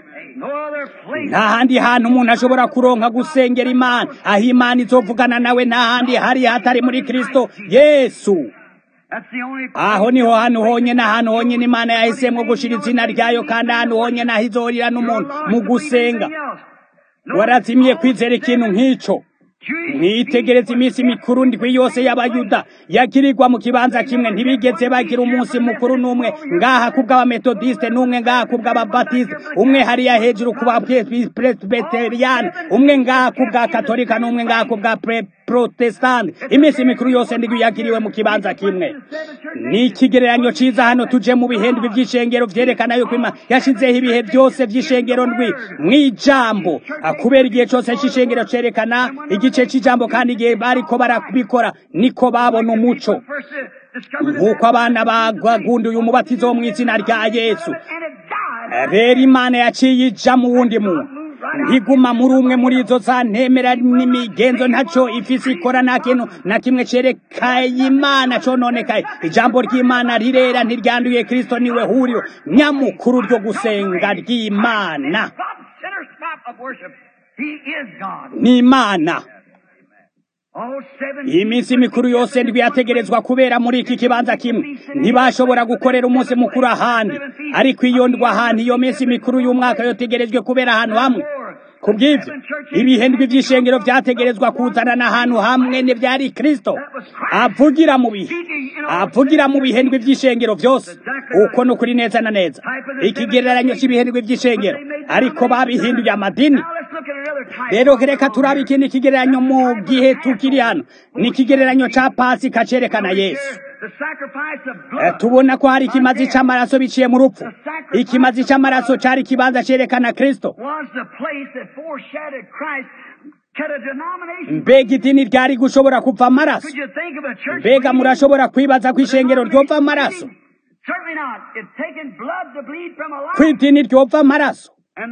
Nta handi hantu umuntu ashobora kuronka gusengera Imana, aho Imana izovugana nawe nta handi hari hatari muri Kristo Yesu. Aho niho hantu honyene, ahantu honyene Imana yahisemwo gushira izina ryayo, kandi ahantu honyene aho izorira n'umuntu mu gusenga. Warazimiye kwizera ikintu nk'ico. Mwitegereze iminsi mikuru ndwi yose y'Abayuda yagirirwa mu kibanza kimwe. Ntibigeze bagira umunsi mukuru n'umwe ngaha kubw'abametodiste, n'umwe ngaha kubw'ababatiste, umwe hariya hejuru kuba presbyterian, umwe ngaha kubwa katolika, n'umwe ngaha kubwa protestant. Iminsi mikuru yose ndwi yagiriwe mu kibanza kimwe. Ni ikigereranyo ciza hano tuje mu bihendwe vy'ishengero vyerekana yuko Imana yashizeho ibihe byose vy'ishengero ndwi mw'ijambo, kubera igihe cose c'ishengero cerekana igice c'ijambo, kandi igihe bariko barabikora niko babona umuco. Nk'uko abana bagunduye umubatizo wo mw'izina rya Yesu, rero Imana yaciye ija mu wundi muntu, ntiguma muri umwe muri izo za ntemera n'imigenzo. Ntaco ifise ikora, nta kintu na kimwe cerekaye Imana cononekaye. Ijambo ry'Imana rirera ntiryanduye. Kristo niwe huriro nyamukuru ryo gusenga ry'Imana. Ni Imana. Iminsi mikuru yose ndwi yategerezwa kubera muri iki kibanza kimwe. Ntibashobora gukorera umunsi mukuru ahandi, ariko iyo ndwa ahantu iyo minsi mikuru y'umwaka yotegerejwe kubera ahantu hamwe. Kubw'ivyo ibihendwe vy'ishengero vyategerezwa kuzana n'ahantu hamwe n'ivyari Kristo avugira mu bihendwe vy'ishengero vyose. Uko no kuri neza na neza ikigereranyo cy'ibihendwe vy'ishengero, ariko babihinduye amadini. Rero reka turabe ikindi kigereranyo mu gihe tukiri hano. Ni ikigereranyo ca Pasika cerekana Yesu. Tubona ko hari ikimazi c'amaraso biciye mu rupfu. Ikimazi c'amaraso cari ikibanza cerekana Kristo. Mbega idini ryari gushobora kuva amaraso? Mbega murashobora kwibaza ko ishengero ryova amaraso? Kw'idini ryova amaraso?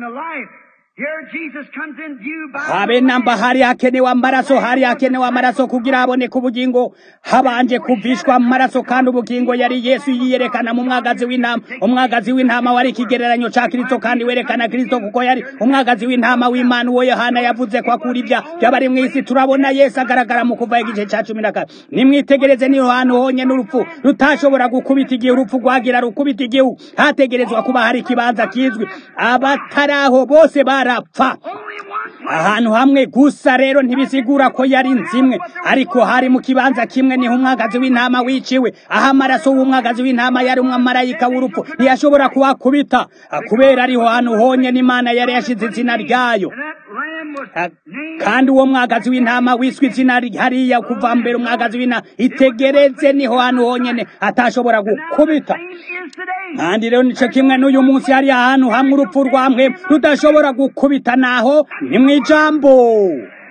Habe namba hari hakenewe amaraso, hari hakenewe amaraso kugira haboneke ubugingo. Habanje kuvishwa amaraso, kandi ubugingo yari Yesu yiyerekana mu mwagazi w'intama. Umwagazi w'intama wari ikigereranyo ca Kristo, kandi werekana Kristo kuko yari umwagazi w'intama w'Imana. Uwo Yohana yavuze ko akura by'abari mw'isi. Turabona Yesu agaragara mu kuva igice ca 14. Nimwitegereze niho hantu honye n'urupfu rutashobora gukubita igihe urupfu rwagira rukubita igihu. Hategerezwa kuba hari ikibanza kizwi. Abataraho bose barapfa ahantu hamwe gusa. Rero ntibisigura ko yari nzimwe, ariko hari mu kibanza kimwe niho umwagazi w'intama wiciwe. Aha amaraso w'umwagazi w'intama yari umwamarayika w'urupfu ntiyashobora kuhakubita, kubera ariho hantu honye n'Imana yari yashize izina ryayo. Kandi uwo mwagazi w'intama wiswe izina hariya kuva mbere. Umwagazi w'intama itegereze niho hantu honyene atashobora gukubita. Kandi rero nico kimwe n'uyu munsi hari ahantu hamwe urupfu rwamwe rudashobora gukubita, naho ni mw'ijambo.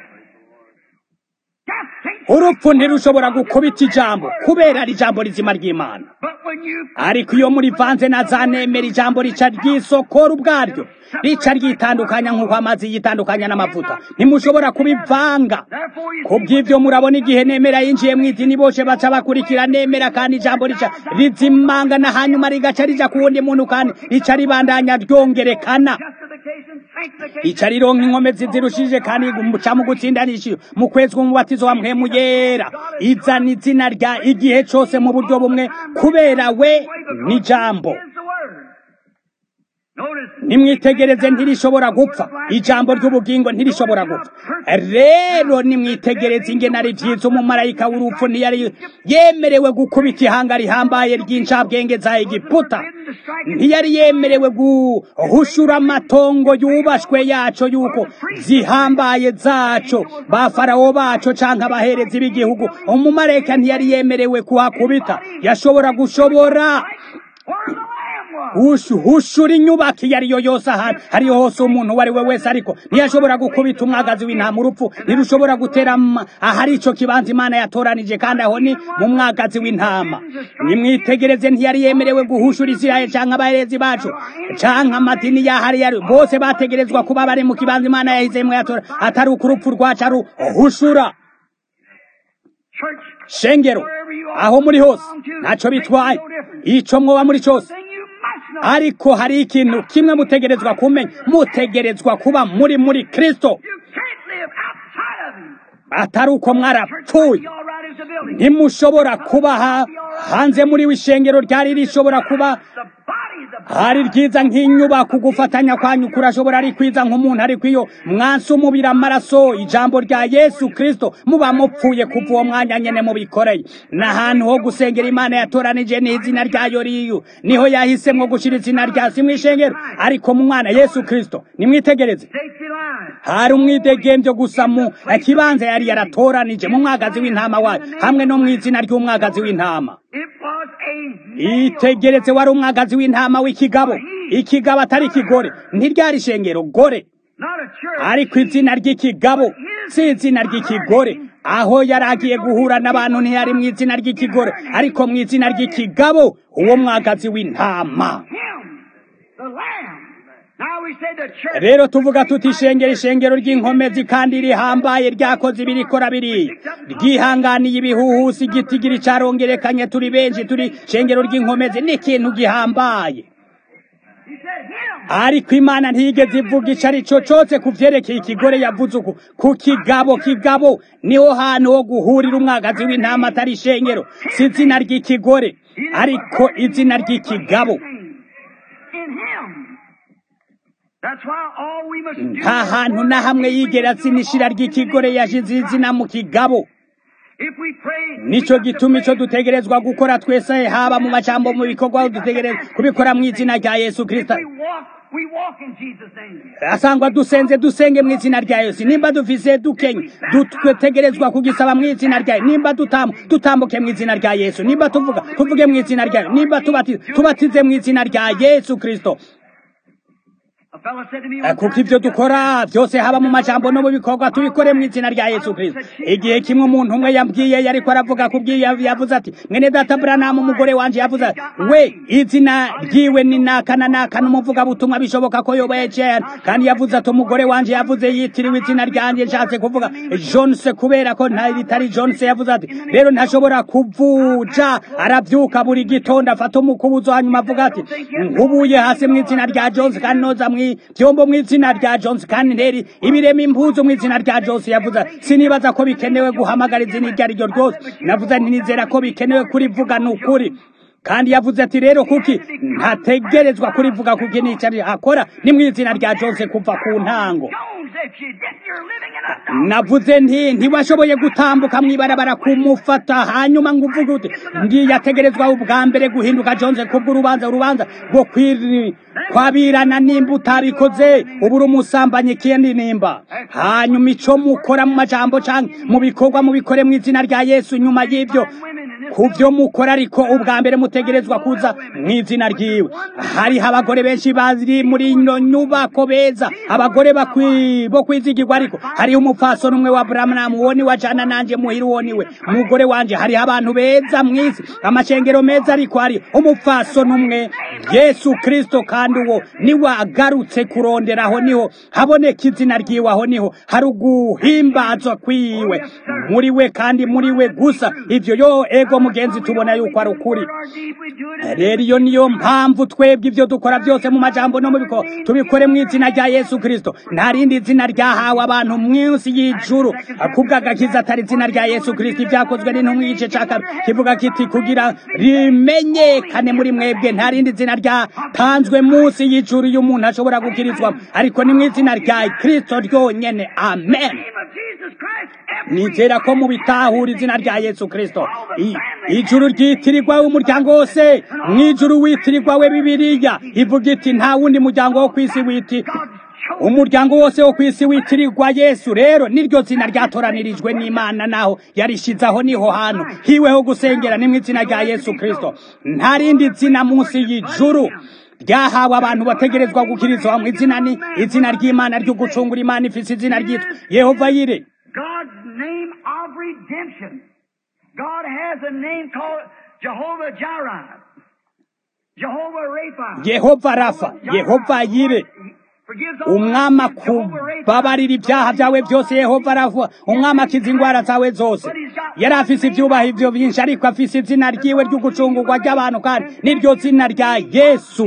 Urupfu ntirushobora gukubita ijambo, kubera ari ijambo rizima ry'Imana. Ariko iyo muri vanze na zanemera, ijambo rica ryisokora ubwaryo, rica ryitandukanya nk'uko amazi yitandukanya n'amavuta. Ntimushobora kubivanga. Kubw'ivyo murabona igihe nemera yinjiye mw'idini bose baca bakurikira nemera, kandi ijambo rica rizimangana, hanyuma rigaca rija ku wundi muntu, kandi rica ribandanya ryongerekana. ica rironka inkomezi zirushije kandi muca mu gutsindanisha mu kwezi k'umubatizo wa mpwemu yera izana izina rya igihe cose mu buryo bumwe kubera we ni jambo. Nimwitegereze ntirishobora gupfa, ijambo ry'ubugingo ntirishobora gupfa. Rero nimwitegereze ingene ari vyiza umumarayika w'urupfu ntiyari yemerewe gukubita ihanga rihambaye ry'incabwenge za Egiputa, ntiyari yemerewe guhushura amatongo yubashwe yaco yuko zihambaye zaco ba farawo baco canke abaherezi b'igihugu. Umumarayika ntiyari yemerewe kuhakubita, yashobora gushobora hushura inyubako iyo ariyo yose ahantu hariyo hose umuntu uwo ari we wese, ariko ntiyashobora gukubita umwagazi w'intama. Urupfu ntirushobora gutera ahari ico kibanza Imana yatoranije, kandi aho ni mu mwagazi w'intama. Nimwitegereze ntiyari yemerewe guhushura Isirayeli canke abaherezi bacu canke amadini yahari bose bategerezwa kuba bari mu kibanza Imana yahizemwe yatora, atari ukurupfu rwacu aruhushura. Shengero aho muri hose ntaco bitwaye ico mwoba muri cose, ariko hari ikintu kimwe mutegerezwa kumenya, mutegerezwa kuba muri Kristo, atari uko mwarapfuye. Ntimushobora kuba hanze muri w'ishengero ryari rishobora kuba hari ryiza nk'inyubako. Gufatanya kwanyu kurashobora ari kwiza nk'umuntu ari kwiyo mwansi umubiri amaraso ijambo rya Yesu Kristo, muba mupfuye kuva uwo mwanya nyene mubikoreye. N'ahantu ho gusengera Imana yatoranije n'izina ryayo riyo niho yahisemwo gushira izina rya simwishengero, ariko mu mwana Yesu Kristo. Nimwitegereze hari umwidegemvyo gusa mu kibanza yari yaratoranije mu mwagazi w'intama wayo hamwe no mw'izina ry'umwagazi w'intama. Itegereze wari umwagazi w'intama w'ikigabo, ikigabo atari ikigore, ntiryari ishengero gore, ariko izina ry'ikigabo si izina ry'ikigore. Aho yaragiye guhura n'abantu ntiyari mu izina ry'ikigore, ariko mu izina ry'ikigabo, uwo mwagazi w'intama. Rero tuvuga tuti ishengero ry'inkomezi kandi rihambaye ryakoze ibirikora biriya, ryihanganiye ibihuhusi, igitigiri carongerekanye, turi benshi, turi ishengero ry'inkomezi, ni ikintu gihambaye. Ariko Imana ntiyigeze ivuga ico ari co cose kuvyerekeye ikigore. Yavuze uku ku kigabo. Kigabo niho hantu ho guhurira umwagazi w'intama, atari ishengero, si izina ry'ikigore ariko izina ry'ikigabo. Nta hantu na hamwe yigera atsinishira ry'ikigore, yashize izina mu kigabo. Nico gituma ico dutegerezwa gukora twese, haba mu majambo mu bikorwa, dutegerezwa kubikora mu izina rya Yesu Kristo. Asangwa dusenge mu izina rya Yesu. Nimba dufise dukenye, dutegerezwa kugisaba mu izina rya Yesu. Nimba dutambuke mu izina rya Yesu. Nimba tuvuge mu izina rya Yesu. Nimba tubatize mu izina rya Yesu Kristo. Kuko ivyo dukora byose, haba mu majambo no mu bikorwa, tubikore mu izina rya Yesu Kristo. Igihe kimwe umuntu umwe yambwiye, yariko aravuga yavuze ati, mwene data Branham umugore wanje yavuze ati, we izina ryiwe ni naka na naka n'umuvuga butumwa, bishoboka ko yobaye cyane. Kandi yavuze ati umugore wanje yavuze yitiriwe izina ryanje, nshatse kuvuga Jones kubera ko ritari Jones. Yavuze ati rero ntashobora kuvuja, aravyuka buri gitondo afata umukubuzo, hanyuma avuga ati nkubuye hasi mu izina rya Jones, kandi noza byombo mu izina rya Jones, kandi nteri ibirema impuzu mu izina rya Jones. Yavuze sinibaza ko bikenewe guhamagara izina iryo ari ryo ryose. Navuze ntinizera ko bikenewe kurivuga n'ukuri. Kandi yavuze ati rero kuki ntategerezwa kurivuga, kuki nicari akora ni mu izina rya Jones kuva ku ntango. Navuze ntiwashoboye gutambuka mwibarabara kumufata hanyuma nguvuga uti yategerezwa ubwa mbere guhinduka Jones kubw'urubanza rwo kwabirana. Nimba utabikoze ubura umusambanyi kindi nimba. Hanyuma ico mukora mu majambo canke mu bikorwa mubikore mu izina rya Yesu. Nyuma y'ivyo kuvyo mukora, ariko ubwa mbere mutegerezwa kuza mu izina ryiwe. Hariho abagore benshi bari muri ino nyubako beza, abagore bo kwizigirwa, ariko hariho umupfasoni umwe wa Branham, woni wajana nanje muhira, woniwe umugore wanje. Hariho abantu beza mw'isi, amashengero meza, ariko hari umupfasoni umwe, Yesu Kristo, kandi uwo niwe agarutse kurondera. Aho niho haboneka izina ryiwe, aho niho hari uguhimbazwa kwiwe muri we kandi muri we gusa. Ivyo ego mugenzi tubona yuko ari ukuri. Rero iyo niyo mpamvu twebwe ibyo dukora byose mu majambo no mu bikorwa tubikore mu izina rya Yesu Kristo. Nta rindi zina ryahawe abantu mw'isi y'ijuru kubw'agakiza atari izina rya Yesu Kristo. Ibyakozwe n'intumwa igice ca kabiri kivuga kiti kugira rimenyekane muri mwebwe nta rindi zina ryatanzwe munsi y'ijuru y'umuntu ashobora gukirizwa ariko ni mu izina rya Kristo ryonyene. Amen. Nizera ko mubitahura izina rya Yesu Kristo. Ijuru ryitirirwa umuryango wose, mw'ijuru witirirwa we Bibiliya ivuga iti nta wundi muryango wo kwisi witi umuryango wose wo kwisi witirirwa Yesu. Rero niryo zina ryatoranirijwe n'Imana naho yarishizaho niho hantu hiweho gusengera ni mu izina rya Yesu Kristo. Nta rindi zina munsi y'ijuru ryahawe abantu bategerezwa gukirizwa mu izina ni izina ry'Imana ryo gucungura. Imana ifise izina ryitwa Yehova Yire. God's name of redemption. God has a name called Jehovah Jireh, Jehovah Rapha, Yehova Rafa, Yehova Yire. Umwama kubabarira ibyaha byawe byose. Yehova Rafa, umwama akiza ingwara zawe zose. Yari afise ibyubahiro byinshi ariko afise izina ryiwe ryo gucungurwa ry'abantu kandi niryo zina rya Yesu.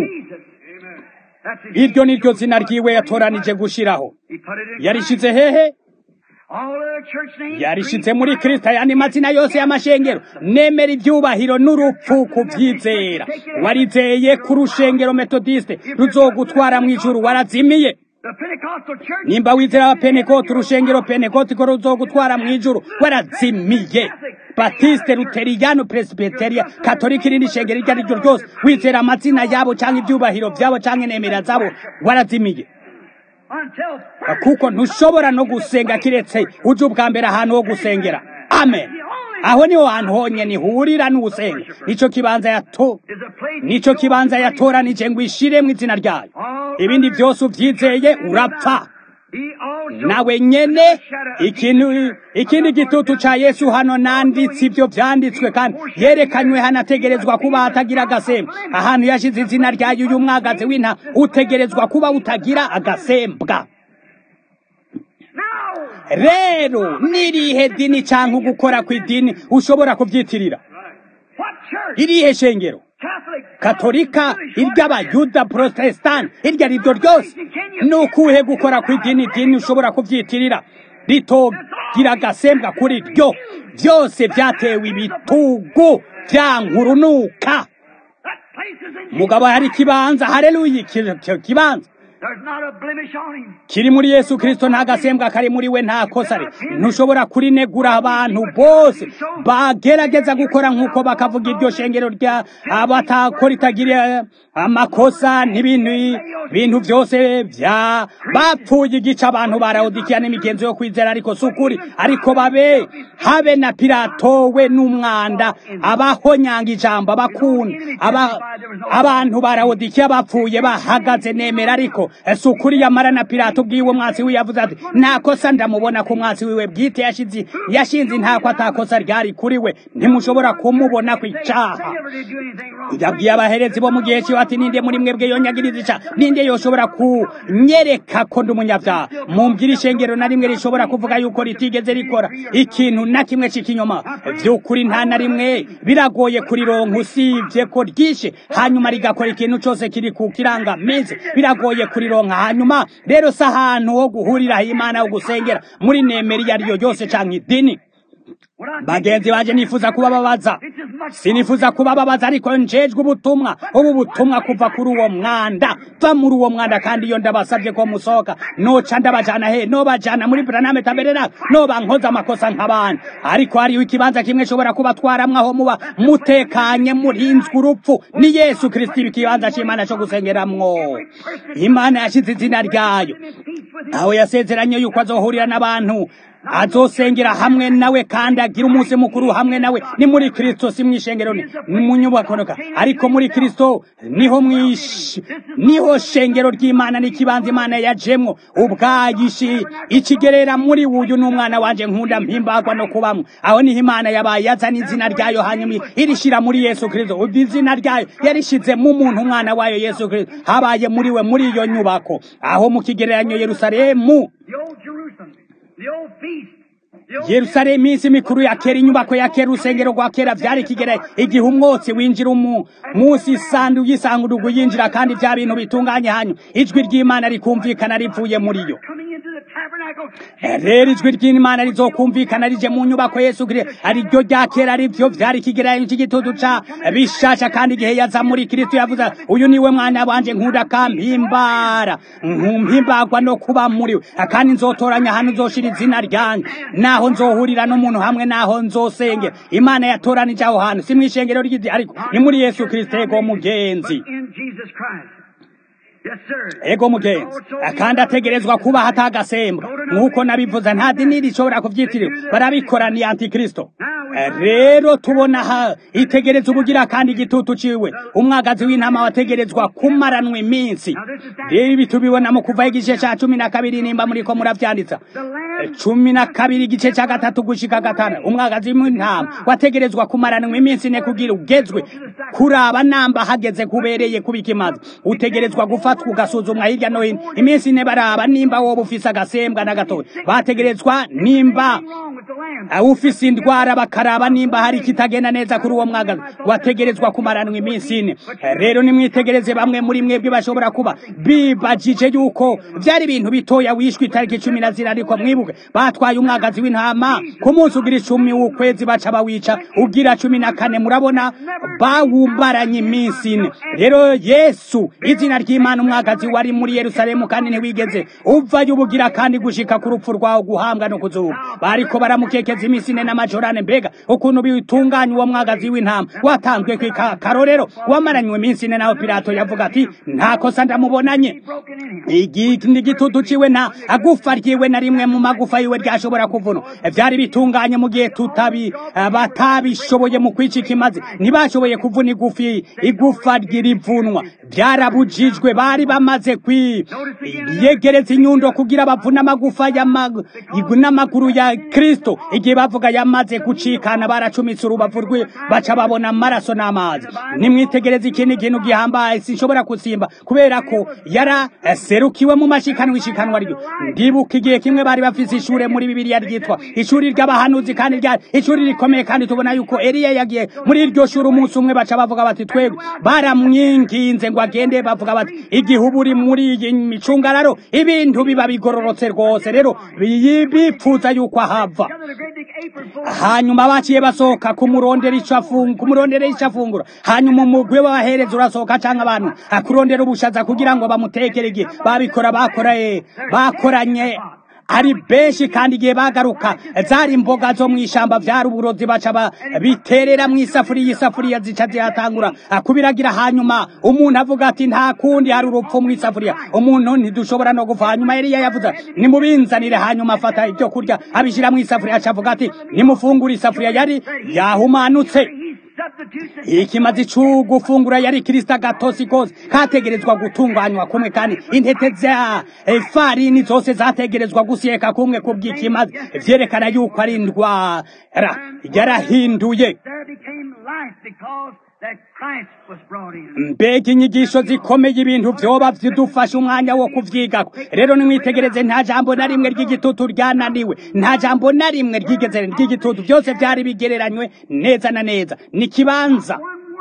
Iryo niryo zina ryiwe yatoranije gushiraho. Yarishize hehe? Yarishize muri Kristo. Yani mazina yose y'amashengero nemera ibyubahiro n'urupfu kubyizera. Warizeye ku rushengero Methodiste ruzogutwara mu ijuru warazimiye. Nimba wizera wa Pentecote urushengero Pentecote ko ruzogutwara mu ijuru warazimiye. Batiste, Luteriyano, Presbyteria, Katolika irindi shengero iryo ariryo ryose wizera amazina yabo canke ibyubahiro byabo canke nemera zabo warazimiye. Kuko ntushobora no gusenga kiretse uje ubwa mbere ahantu ho gusengera. Amen. Aho niho hantu honyene ihurira n'ugusenga. Nico kibanza yatoranije ngo ishire mu izina ryayo. Ibindi byose uvyizeye urapfa. Nawe nyene ikindi gitutu ca Yesu hano nanditse ibyo vyanditswe kandi yerekanywe hanategerezwa kuba hatagira agasembwa. Ahantu yashize izina ryayo uyu mwagazi w'inta utegerezwa kuba utagira agasembwa. Rero nirihe dini canke gukora kw'idini ushobora kubyitirira? Irihe shengero? Katolika, iry'abayuda, Protestant, iryo ariryo ryose. Nukuhe gukora kw'idini dini ushobora kubyitirira ritogira agasembwa kuri ryo? Byose byatewe ibitugu byankurunuka. Mugabo hari kibanza, haleluya, kibanza kiri muri Yesu Kristo. Nta gasembwa kari muri we, nta kosa ari. Ntushobora kurinegura abantu bose bagerageza gukora nk'uko bakavuga iryo shengero rya abatakora itagira amakosa n'ibintu byose bya bapfuye igice abantu barawudikiya n'imigenzo yo kwizera ariko sukuri. Ariko habe na Pilato we n'umwanda abahonyanga ijambo abakunda abantu barawudikiya bapfuye bahagaze nemera ariko sukuri. Yamara na Pilato bwiwe mwasi wiwe yavuze ati nta kosa ndamubona ku mwasi wiwe bwite yashinze ntako atakosa ryari kuri we, ntimushobora kumubona ku icaha. Yabwiye abaherezi bo mu gihe cyo ati ninde muri mwebwe yonyagiriza icaha, ninde yoshobora kunyereka ko ndi umunyabyaha? Mumbwire ishengero na rimwe rishobora kuvuga yuko ritigeze rikora ikintu na kimwe c'ikinyoma. Vy'ukuri nta na rimwe, biragoye kurironka usibye ko ryishe hanyuma rigakora ikintu cose kiri ku kirangamizi. Biragoye kurironka. Hanyuma rero si ahantu ho guhurira Imana ho gusengera muri nemeri iyo ariyo yose canke idini. Bagenzi baje nifuza kubababaza, sinifuza kubababaza ariko njejwe ubutumwa. Ubu butumwa kuva kuri uwo mwanda, va muri uwo mwanda. Kandi iyo ndabasabye ko musohoka noca ndabajana he? Nobajana muri Branham Tabernacle, noba nkoza amakosa nk'abandi. Ariko hariho ikibanza kimwe shobora kubatwaramwe aho muba mutekanye murinzwe urupfu, ni Yesu Kristo. Ikibanza c'Imana co gusengeramwo. Imana yashize izina ryayo aho yasezeranye yuko azohurira n'abantu, azosengera hamwe nawe kandi agira umunsi mukuru hamwe nawe. Ni muri Kristo, si mwishengero, ni mu nyubako. Ariko muri Kristo niho shengero ry'Imana, n'ikibanza Imana yajemwo ubwayishi ikigerera muri uyu n'umwana wanje nkunda mpimbagwa no kubamwo. Aho niho Imana yabaye yazana izina ryayo hanyuma irishira muri Yesu Kristo. Ubwo izina ryayo yarishize mu muntu umwana wayo Yesu Kristo habaye muri we, muri iyo nyubako. Aho mu kigereranyo Yerusalemu, the old feast Yerusalemu iminsi mikuru ya kera, inyubako ya kera, urusengero rwa kera vyari kigera igihe umwotsi winjira munsi isandu y'isanduku yinjira, kandi vya bintu bitunganye, hanyu ijwi ry'Imana rikumvikana rivuye muri yo. Rero ijwi ry'Imana rizokumvikana rije mu nyubako Yesu Kristo ari ryo rya kera, ari vyo vyari kigereranyo c'igitutu ca bishasha. Kandi igihe yaza muri Kristo yavuze, uyu niwe mwana wanje nkunda, kampimbara mpimbagwa no kuba muri we, kandi nzotoranya hano nzoshira izina ryanje, naho nzohurira n'umuntu hamwe, naho nzosengera. Imana yatoranije aho hantu si mw'ishengero ry'idi, ariko ni muri Yesu Kristo. Ego mugenzi, ego mugenzi, kandi ategerezwa kuba hatagasembwa nk'uko nabivuze. nta dini rishobora kuvyitirira, barabikoraniye antikristo. Rero tubona ha itegereza ubugira, kandi igitutu ciwe umwagazi w'intama wategerezwa kumaranwa iminsi. Rero ibi tubibona mu kuva igice ca 12 nimba muriko muravyanditsa 12 igice ca 3 gushika 5. Umwagazi w'intama wategerezwa kumaranwa iminsi ne kugira ugezwe kuraba namba hageze kubereye kubikimazi. Utegerezwa gufatwa ugasuzumwa hirya no hino iminsi ne baraba nimba wowe ufise agasembwa na gatoya. Bategerezwa nimba ufise indwara, bakaraba nimba hari kitagenda neza kuri uwo mwagazi, wategerezwa kumaranwa iminsi 4. Rero nimwitegereze, bamwe muri mwebwe bashobora kuba bibajije yuko vyari ibintu bitoya wishwe itariki 10 ariko mwibuke batwaye umwagazi w'intama ku munsi ugira 10 w'ukwezi, baca bawica ugira 14. Murabona bawumbaranye iminsi 4. Rero Yesu, izina ry'Imana, umwagazi wari muri Yerusalemu, kandi ntiwigeze uvayo ubugira kandi gushika ku rupfu rwawo, guhambwa no kuzuka. Bariko baramukekeza iminsi 4 n'amajorane. Mbega ukuntu bitunganye uwo mwagazi w'intama watanzwe kw'ikarorero, wamaranywe iminsi 4. Naho Pilato yavuga ati, nta kosa ndamubonanye. Igitutu ciwe nta agufa ryiwe na rimwe mu magufa yiwe ryashobora kuvuna. Vyari bitunganye mu gihe batabishoboye mu kwica ikimazi, ntibashoboye kuvuna igufa ry'irivunwa. Byarabujijwe, bari bamaze yegereza inyundo kugira bavuna amagufa n'amaguru ya Kristo. Igihe bavuga yamaze gucikana, baracumitse urubavu rwe, baca babona amaraso n'amazi. Nimwitegereze ikindi kintu gihambaye sinshobora kusimba, kubera ko yaraserukiwe mu mashikanwa. Ishikanwa ryo ndibuka igihe kimwe bari bafise ishure muri Bibiliya ryitwa ishuri ry'abahanuzi, kandi ryari ishuri rikomeye. kandi tubona yuko Eliya yagiye muri iryo shuri umunsi umwe, baca bavuga bati twebwe baramwinginze ngo agende, bavuga bati igihe uburi muri iyi micungararo ibintu biba bigororotse rwose, rero bipfuza yuko ahava. Hanyuma baciye basohoka kumurondera icafungura, hanyuma umugwi w'abahereza urasohoka canke abantu akurondera ubushaza kugira ngo bamutekere. Igihe babikora bakoranye ari benshi, kandi igihe bagaruka zari imboga zo mw'ishamba vyari uburozi, baca biterera mw'isafuriya zica zihatangura kubiragira. Hanyuma umuntu avuga ati nta kundi, hari urupfu mw'isafuriya, umuntu ntidushobora no gupfa. Hanyuma Eliya yavuze nimubinzanire, hanyuma afata ibyo kurya abishira mw'isafuriya, acavuga ati nimufungure. Isafuriya yari yahumanutse. Ikimazi c'ugufungura yari Kristo gatosi kose kategerezwa gutunganywa kumwe, kandi intete za farini zose zategerezwa gusyeka kumwe kubw'ikimazi. Vyerekana yuko ari indwara yarahinduye. Mbega inyigisho zikomeye, ibintu vyoba vyidufasha umwanya wo kuvyigako. Rero nimwitegereze, nta jambo na rimwe ry'igitutu ryananiwe, nta jambo na rimwe ryigeze ry'igitutu, byose vyari bigereranywe neza na neza. Ni kibanza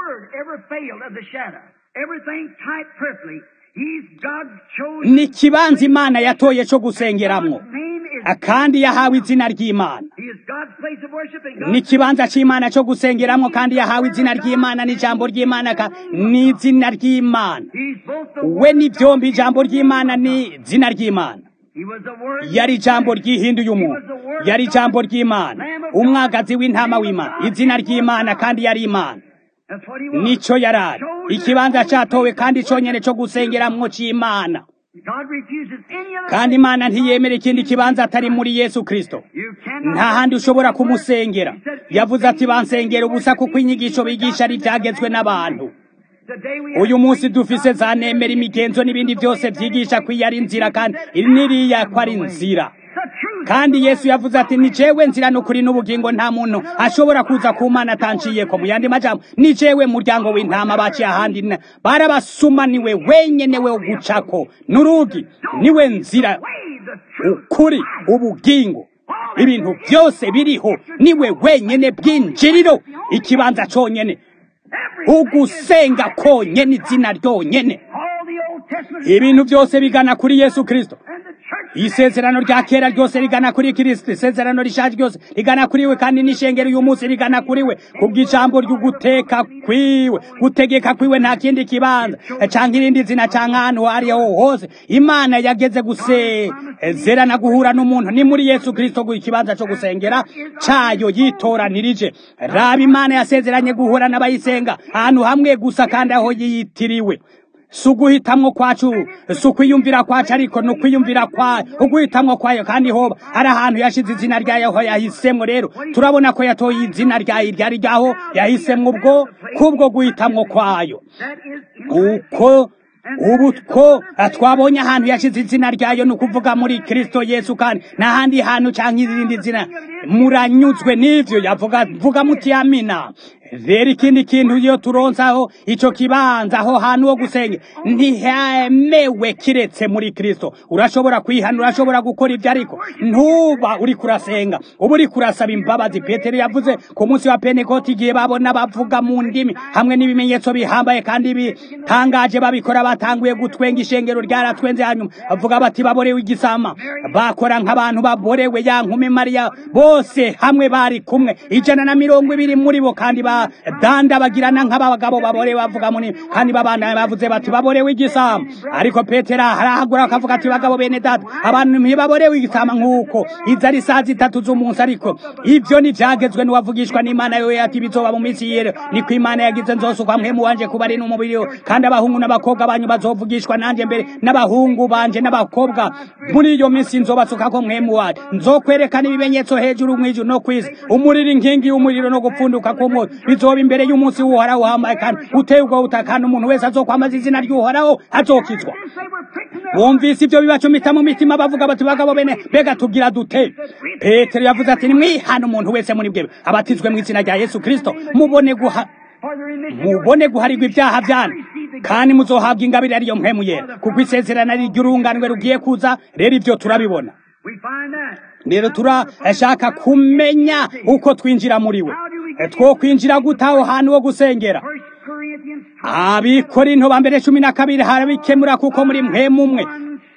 ni kibanza Imana yatoye cyo gusengeramwo, kandi yahawe izina ry'Imana. Ni kibanza c'Imana cyo gusengeramwo, kandi yahawe izina ry'Imana, n'ijambo ry'Imana ni izina ry'Imana. We ni vyombi, ijambo ry'Imana ni izina ry'Imana. Yari ijambo ryihinduye umuntu, yari ijambo ry'Imana, umwagazi w'intama w'Imana, izina ry'Imana, kandi yari Imana. Nico yarari ikibanza catowe, kandi conyene cyo gusengeramwo c'Imana. Kandi Imana ntiyemera ikindi kibanza atari muri Yesu Kristo. Nta handi ushobora kumusengera. Yavuze ati bansengera ubusa, kuko inyigisho bigisha ari vyagezwe n'abantu. Uyu munsi dufise za nemera, imigenzo n'ibindi byose vyigisha ko yari inzira, kandi niriya ko ari inzira. Kandi Yesu yavuze ati ni jewe nzira n'ukuri n'ubugingo, nta muntu ashobora kuza ku Mana atanciyeko. Mu yandi majambo, ni jewe muryango w'intama. Baciye ahandi barabasuma, niwe wenyene we gucako n'urugi, niwe nzira, ukuri, ubugingo. ibintu byose biriho, niwe wenyene bwinjiriro, ikibanza conyene, ugusenga konyene, izina ryonyene. Ibintu byose bigana kuri Yesu Kristo. Isezerano rya kera ryose rigana kuri Kristo, isezerano rishaje ryose rigana kuri we, kandi n'ishengero uyu munsi rigana kuri we kubw'ijambo ry'uguteka kwiwe, gutegeka kwiwe, nta kindi kibanza canke irindi zina canke ahantu hariho hose Imana yageze gusezerana guhura n'umuntu ni muri Yesu Kristo, ikibanza cyo gusengera cayo yitoranirije. Raba, Imana yasezeranye guhura n'abayisenga ahantu hamwe gusa, kandi aho yitiriwe. Suguhitamwo kwacu, sukwiyumvira kwacu, ariko no kwiyumvira kwayo, uguhitamwo kwayo, kandi hoba ari ahantu yashize izina ryayo ho yahisemwo. Rero turabona ko yatoye izina ryayo ryari ryaho yahisemwo ubwo kubwo guhitamwo kwayo. Uko ubu ko twabonye ahantu yashize izina ryayo, no kuvuga muri Kristo Yesu, kandi n'ahandi hantu canke izindi zina. Muranyuzwe n'ivyo yavuga, vuga muti amina. Rero ikindi kintu iyo turonsaho ico kibanza aho hantu ho gusenga ntihemewe kiretse muri Kristo. Urashobora kwihana, urashobora gukora ibyo, ariko ntuba uri kurasenga, uba uri kurasaba imbabazi. Petero yavuze ku munsi wa Pentekote igihe babona bavuga mu ndimi hamwe n'ibimenyetso bihambaye kandi bitangaje babikora, batanguye gutwenga, ishengero ryaratwenze. Hanyuma bavuga bati baborewe igisama, bakora nk'abantu baborewe. Ya nkumi Mariya bose hamwe bari kumwe 120 muri bo, kandi danda bagirana nk'abagabo baborewe, bavuga muni kandi babana bavuze bati baborewe igisama. Ariko Petero arahagura akavuga ati bagabo bene data, abantu ntibaborewe igisama nk'uko izari saa 3 z'umunsi, ariko ivyo ntivyagezwe n'uwavugishwa n'Imana yoye ati bizoba mu minsi yero, niko Imana yagize, nzosuka mpwemu wanje kubari n'umubiri, kandi abahungu n'abakobwa banyu bazovugishwa nanje mbere, n'abahungu banje n'abakobwa muri iyo minsi nzobasuka ko mpwemu wanje, nzokwerekana ibimenyetso hejuru mw'ijuru no kwisi, umuriro, inkingi y'umuriro no gupfunduka k'umwoto bizoba imbere y'umunsi w'Uhoraho uhambaye kandi uteye ubwoba, utakana umuntu wese azokwamaza izina ry'Uhoraho azokizwa. Bumvise ibyo bibacumita mu mitima, bavuga bati bagabo bene, mbega tugira dute? Petero yavuze ati nimwihana umuntu wese muri bwe abatizwe mu izina rya Yesu Kristo, mubone guharirwa ibyaha byanyu, kandi muzohabwa ingabire ariyo mpwemu yera, kuko isezerano ari ry'urunganwe rugiye kuza. Rero ibyo turabibona. Rero turashaka kumenya uko twinjira muri we. Two kwinjira gutaho hantu ho gusengera. Abikorinto ba mbere 12 harabikemura, kuko muri mpwemu umwe,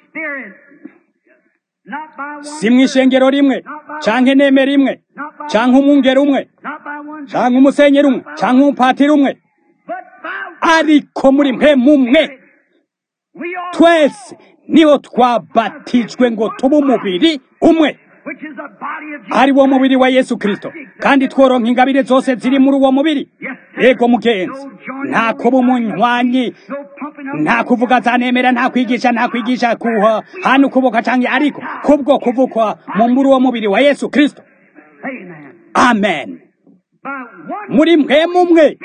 si mw'ishengero rimwe canke neme rimwe canke umwungere umwe canke umusenyeri umwe canke umupatiri umwe, ariko muri mpwemu umwe twese niho twabatijwe ngo tube umubiri umwe, ari wo mubiri wa Yesu Kristo, kandi tworonka ingabire zose ziri muri uwo mubiri. Ego mugenzi, nta kuba umunywanyi, nta kuvuga zanemera, nta kwigisha kuha hano kuboka canke, ariko kubwo kuvukwa muri uwo mubiri wa Yesu Kristo. Amen. Muri mpwemu umwe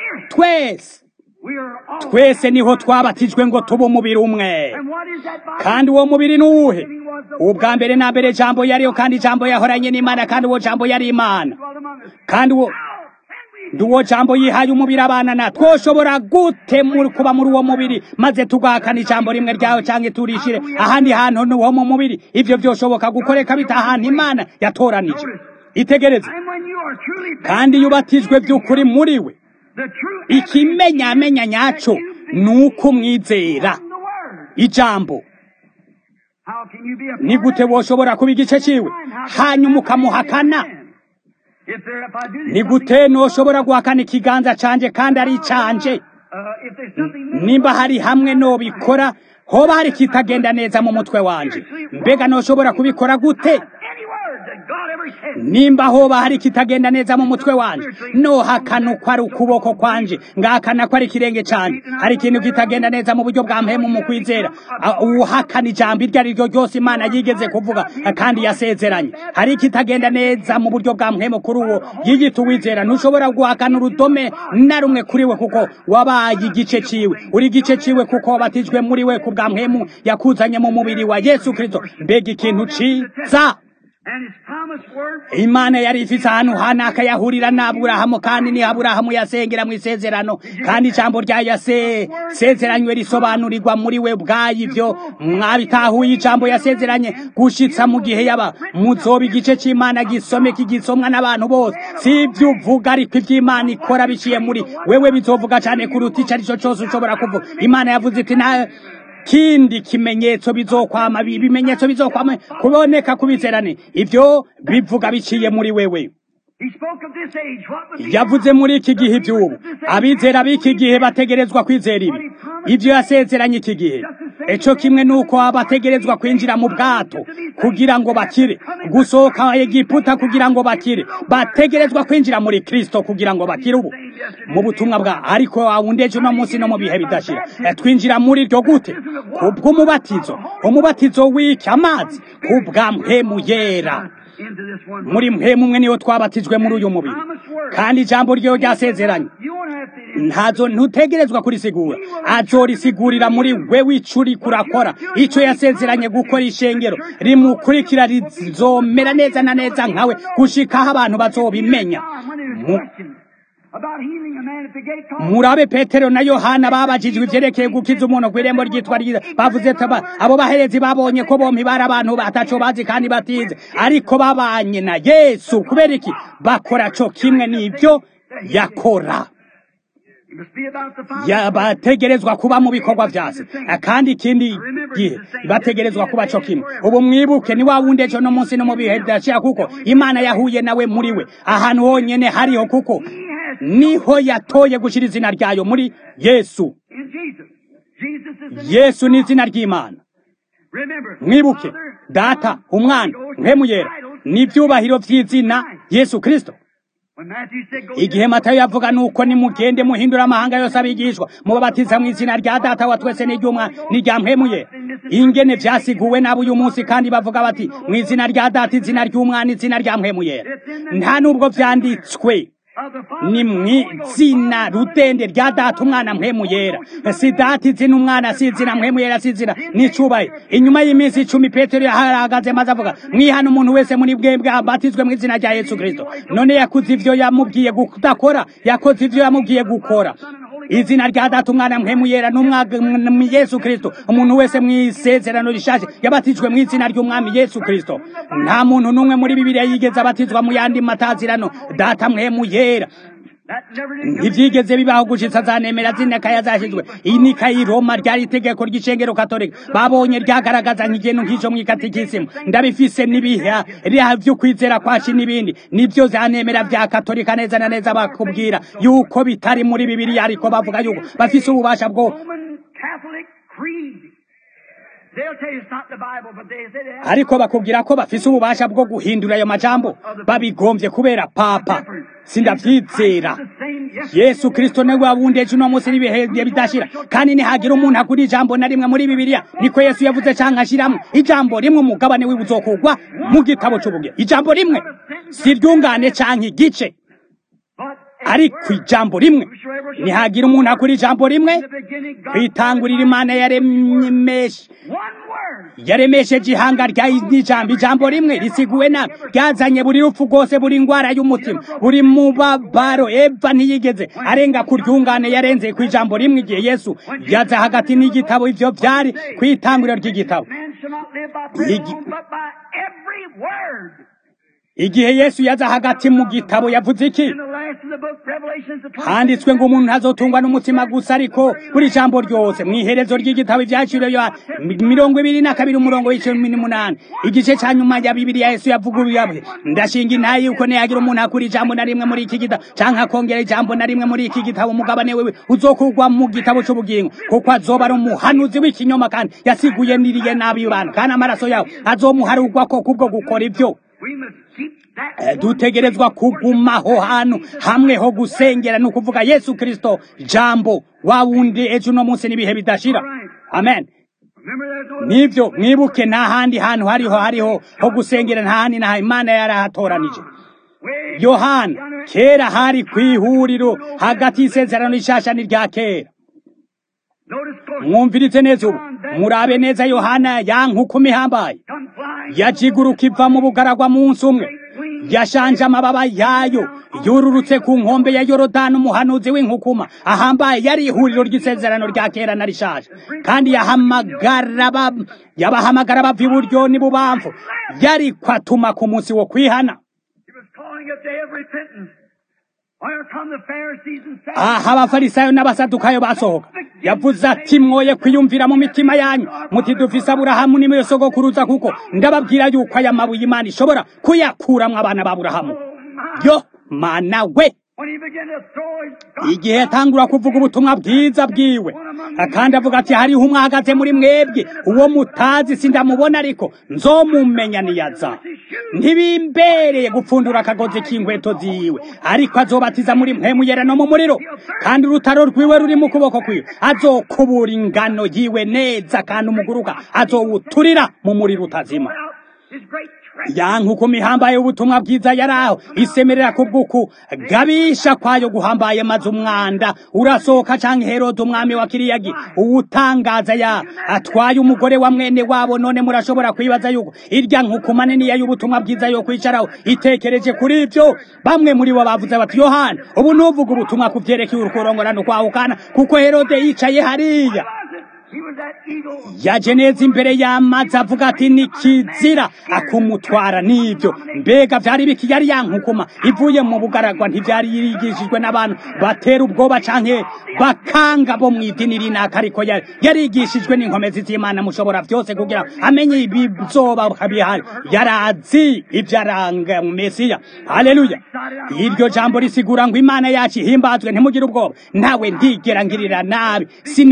twese niho twabatijwe ngo tube umubiri umwe. Kandi uwo mubiri ni uwuhe? Ubwa mbere na mbere jambo yariyo, kandi jambo yahoranye n'Imana, kandi uwo jambo yari Imana, kandi uwo jambo yihaye umubiri abana na twoshobora gute kuba muri uwo mubiri maze tugahakana ijambo rimwe ryawe canke turishire ahandi hantu n'uwo mu mubiri? Ivyo byoshoboka gukoreka bita ahantu Imana yatoranije. Itegereze, kandi yubatijwe by'ukuri muri we, ikimenyamenya nyaco nuko mwizera ijambo. Ni gute woshobora kuba igice ciwe hanyuma ukamuhakana? Ni gute noshobora guhakana ikiganza canje kandi ari canje? Nimba hari hamwe no bikora, hoba hari kitagenda neza mu mutwe wanje, mbega noshobora kubikora gute? Nimba hoba hari kitagenda neza mu mutwe wanje, no hakana ko ari ukuboko kwanje, ngakana ko ari kirenge canje. Hari ikintu kitagenda neza mu buryo bwa mpemu mu kwizera, uhakana ijambo iryo ari ryo ryose Imana yigeze kuvuga kandi yasezeranye. Hari kitagenda neza mu buryo bwa mpemu kuri uwo yigita uwizera. Ntushobora guhakana urudome na rumwe kuri we, kuko wabaye igice ciwe, uri igice ciwe kuko wabatijwe muri we ku bwa mpemu yakuzanye mu mubiri wa Yesu Kristo. Mbega ikintu ciza! Imana yari ifise ahantu hanaka yahurira na Aburahamu, kandi ni Aburahamu yasengera mu isezerano, kandi ijambo ryayo yasezeranywe risobanurirwa muri we bwayo. Ivyo mwabitahuye, ijambo yasezeranye gushitsa mu gihe yaba muzoba igice c'Imana gisomeka igisomwa n'abantu bose. Si ivyo uvuga, ariko ivy'Imana ikora biciye muri wewe bizovuga cane kuruta ico arico cose ushobora kuvuga. Imana yavuze iti nta kindi kimenyetso bizokwama, ibimenyetso bizokwama kuboneka kubizerane. Ivyo bivuga biciye muri wewe. Yavuze muri iki gihe ivy'ubu abizera b'iki gihe bategerezwa kwizera ibi. Ivyo yasezeranye iki gihe eco kimwe nuko abategerezwa kwinjira mu bwato kugira ngo bakire, gusohoka Egiputa kugira ngo bakire, bategerezwa kwinjira muri Kristo kugira ngo bakire ubu mu butumwa bwa. Ariko awundeje no munsi no mu bihe bidashira twinjira muri ryo gute? Kubw'umubatizo, umubatizo w'iki amazi, kubwa mpemu yera. Muri mpemu mwe niyo twabatijwe muri uyu mubiri, kandi ijambo ryo ryasezeranye ntutegerezwa kurisigura, azorisigurira muri wewe icuri kurakora ico yasezeranye gukora. Ishengero rimukurikira rizomera neza na neza nkawe gushikaho abantu bazobimenya. Murabe Petero na Yohana babajijwe ivyerekeye gukiza umuntu kw'irembo ryitwa ryiza, bavuze ati abo baherezi babonye ko bompi bari abantu bataco bazi kandi batize, ariko babanye na Yesu. Kubera iki? Bakora co kimwe n'ivyo yakora. Bategerezwa kuba mu bikorwa vyase, kandi ikindi gihe bategerezwa kuba co kimwe. Ubu mwibuke ni wawunde ejo no munsi no mu bihe bidashira, kuko Imana yahuye nawe muri we ahantu honyene hariho, kuko niho yatoye gushira izina ryayo muri Yesu. Yesu ni izina ry'Imana. Mwibuke Data, Umwana, Mpemu Yera n'ivyubahiro vy'izina Yesu Kristo. Igihe Matayo yavuga nuko nimugende muhindura amahanga yose abigishwa mubabatiza mu izina rya Data wa twese n'iry'Umwana n'irya Mpemu Yera. Ingene vyasiguwe nabo uyu munsi, kandi bavuga bati mu izina rya Data, izina ry'Umwana, izina rya Mpemu Yera. Nta nubwo vyanditswe ni mw'izina rutende rya Data, Umwana, Mpemu Yera. Si Data izina, Umwana si izina, Mpemu Yera si izina, n'icubahiro. Inyuma y'iminsi 10 Petero yahagaze maze avuga, mwihana umuntu wese muri bwebwe abatizwe mu izina rya Yesu Kristo. None yakoze ivyo yamubwiye kudakora, yakoze ivyo yamubwiye gukora. Izina rya Data, Umwana, Mpemu Yera n'Umwami Yesu Kristo. Umuntu wese mw'isezerano rishashe yabatijwe mu izina ry'Umwami Yesu Kristo. Nta muntu numwe muri Bibiliya yigeze abatizwa mu yandi matazirano Data, Mpemu Yera. Ntivyigeze bibaho gushitsa zanemera zineka yazashizwe. Inika i Roma ryari itegeko ry'icengero katolika babonye ryagaragaza nk'igeno nk'ico mw'ikatikisimu. Ndabifise nibiha riha vyo kwizera kwashi n'ibindi nivyo zanemera vya katolika neza na neza bakubwira yuko bitari muri Bibiliya, ariko bavuga yuko bafise ububasha bwo ariko bakubwira ko bafise ububasha bwo guhindura ayo majambo babigomvye kubera papa. Sindavyizera. Yesu Kristo niwe wabundeje no munsi n'ibihe bidashira, kandi nihagira umuntu akuri ijambo na rimwe muri Bibiliya niko Yesu yavuze canke ashiramwe ijambo rimwe umugabane w'ibuzokugwa mu gitabo c'ubugingo. Ijambo rimwe si ryungane canke igice, ariko ijambo rimwe. Nihagira umuntu akuri ijambo rimwe. Kwitangurira Imana yaremesheje ihanga ry'ijambo. Ijambo rimwe risiguwe na ryazanye buri rupfu rwose, buri ngwara y'umutima, buri mubabaro. Eva ntiyigeze arenga ku ryungane, yarenze ku ijambo rimwe igihe Yesu yaza hagati n'igitabo. Ivyo vyari kwitangurira ry'igitabo. Igihe Yesu yaza hagati mu gitabo yavuze iki? Handitswe ngo umuntu ntazotungwa n'umutima gusa, ariko buri jambo ryose. Mwiherezo ry'igitabo ivyaciro ya 22 umurongo w'18 igice ca nyuma ya Bibiliya Yesu yavuguruye. Ndashinga intayi yuko neyagira umuntu akuri ijambo na rimwe muri iki gitabo canke akongera ijambo na rimwe muri iki gitabo, umugabane wewe uzokugwa mu gitabo c'ubugingo, kuko azoba ari umuhanuzi w'ikinyoma kandi yasiguye niriye nabi abantu, kandi amaraso yawe azomuharugwa ko kubwo gukora ivyo. Dutegerezwa kugumaho hano hamwe ho gusengera no kuvuga Yesu Kristo jambo wawundi ejo no munsi n'ibihe bidashira. Amen. Nivyo mwibuke nta handi hantu hariho ho gusengera, nta handi na Imana yarahatoranije. Yohana kera hari kwihuriro hagati y'isezerano rishasha n'irya kera. Mwumvirize neza ubu, murabe neza Yohana yankuko mihambaye yajiguruka iva mu bugaragwa munsi umwe, yashanje amababa yayo, yururutse ku nkombe ya Yorodani. Umuhanuzi w'inkukuma ahambaye yari ihuriro ry'isezerano rya kera na rishaje, kandi yabahamagara bava iburyo n'ibubamfu, yari kwatuma ku munsi wo kwihana. aha abafarisayo n'abasadukayo basohoka, yavuze ati mwoye kwiyumvira mu mitima yanyu muti dufise Aburahamu niwe sogokuruza, kuko ndababwira yuko aya mabuye Imana ishobora kuyakuramwo abana b'Aburahamu. Yo mana we, igihe yatangura kuvuga ubutumwa bwiza bwiwe, kandi avuga ati hariho umwe ahagaze muri mwebwe, uwo mutazi sindamubona ariko nzomumenya niyaza. Ntibimbereye gupfundura akagozi k'inkweto ziwe, ariko azobatiza muri mpwemu yera no mu muriro, kandi urutaro rwiwe ruri mu kuboko kwiwe. Azokubura ingano yiwe neza, kandi umuguruka azowuturira mu muriro utazima. yankukuma ihambaye ubutumwa bwiza yaraho isemerera kubwuku gabisha kwayo guhambaye maze umwanda urasohoka canke Herode umwami wa Kiriyagi uwutangaza ya atwaye umugore wa mwene wabo. None murashobora kwibaza yuko irya nkukuma nini ya y'ubutumwa bwiza yo kwicaraho itekereje kuri ivyo. Bamwe muri bo bavuze bati Yohana ubu nuvuga ubutumwa kuvyerekeye urukurongorano kwahukana kuko Herode yicaye hariya. Yaje neza imbere y'amazi avuga ati nikizira akumutwara n'ivyo. Mbega vyari biki yari yankukuma ivuye mu bugaragwa? Ntivyari yigishijwe n'abantu batera ubwoba canke bakanga bo mw'idini rinaka, ariko yarigishijwe n'inkomezi z'Imana mushobora vyose kugira amenye ibizoba kabihari. Yarazi ivyaranga mu Mesiya. Haleluya! Iryo jambo risigura ngo Imana yacu ihimbazwe, ntimugire ubwoba. Nawe ndigera ngirira nabi,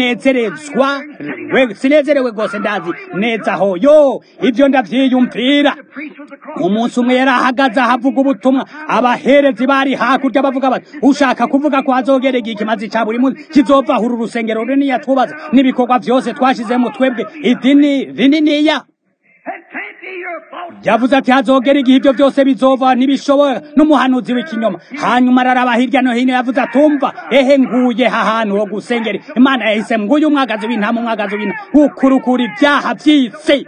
sinezerewe gose ndazi neza ho yo ivyo ndavyiyumvira. Umunsi umwe yarahagaze havuga ubutumwa, abaherezi bari hakurya bavuga bati ushaka kuvuga ko azogerega ikimazi ca buri munsi kizova huru urusengero runini yatubaza n'ibikorwa vyose twashize mu twebwe idini rininiya. Yavuze ati hazogera igihe ivyo byose bizova ntibishobora n'umuhanuzi w'ikinyoma. Hanyuma araraba hirya no hino yavuze atumva ehe nguye hahantu ho gusengera Imana yahise nguye umwagazi w'intama, umwagazi w'intama ukurukura ibyaha vy'isi.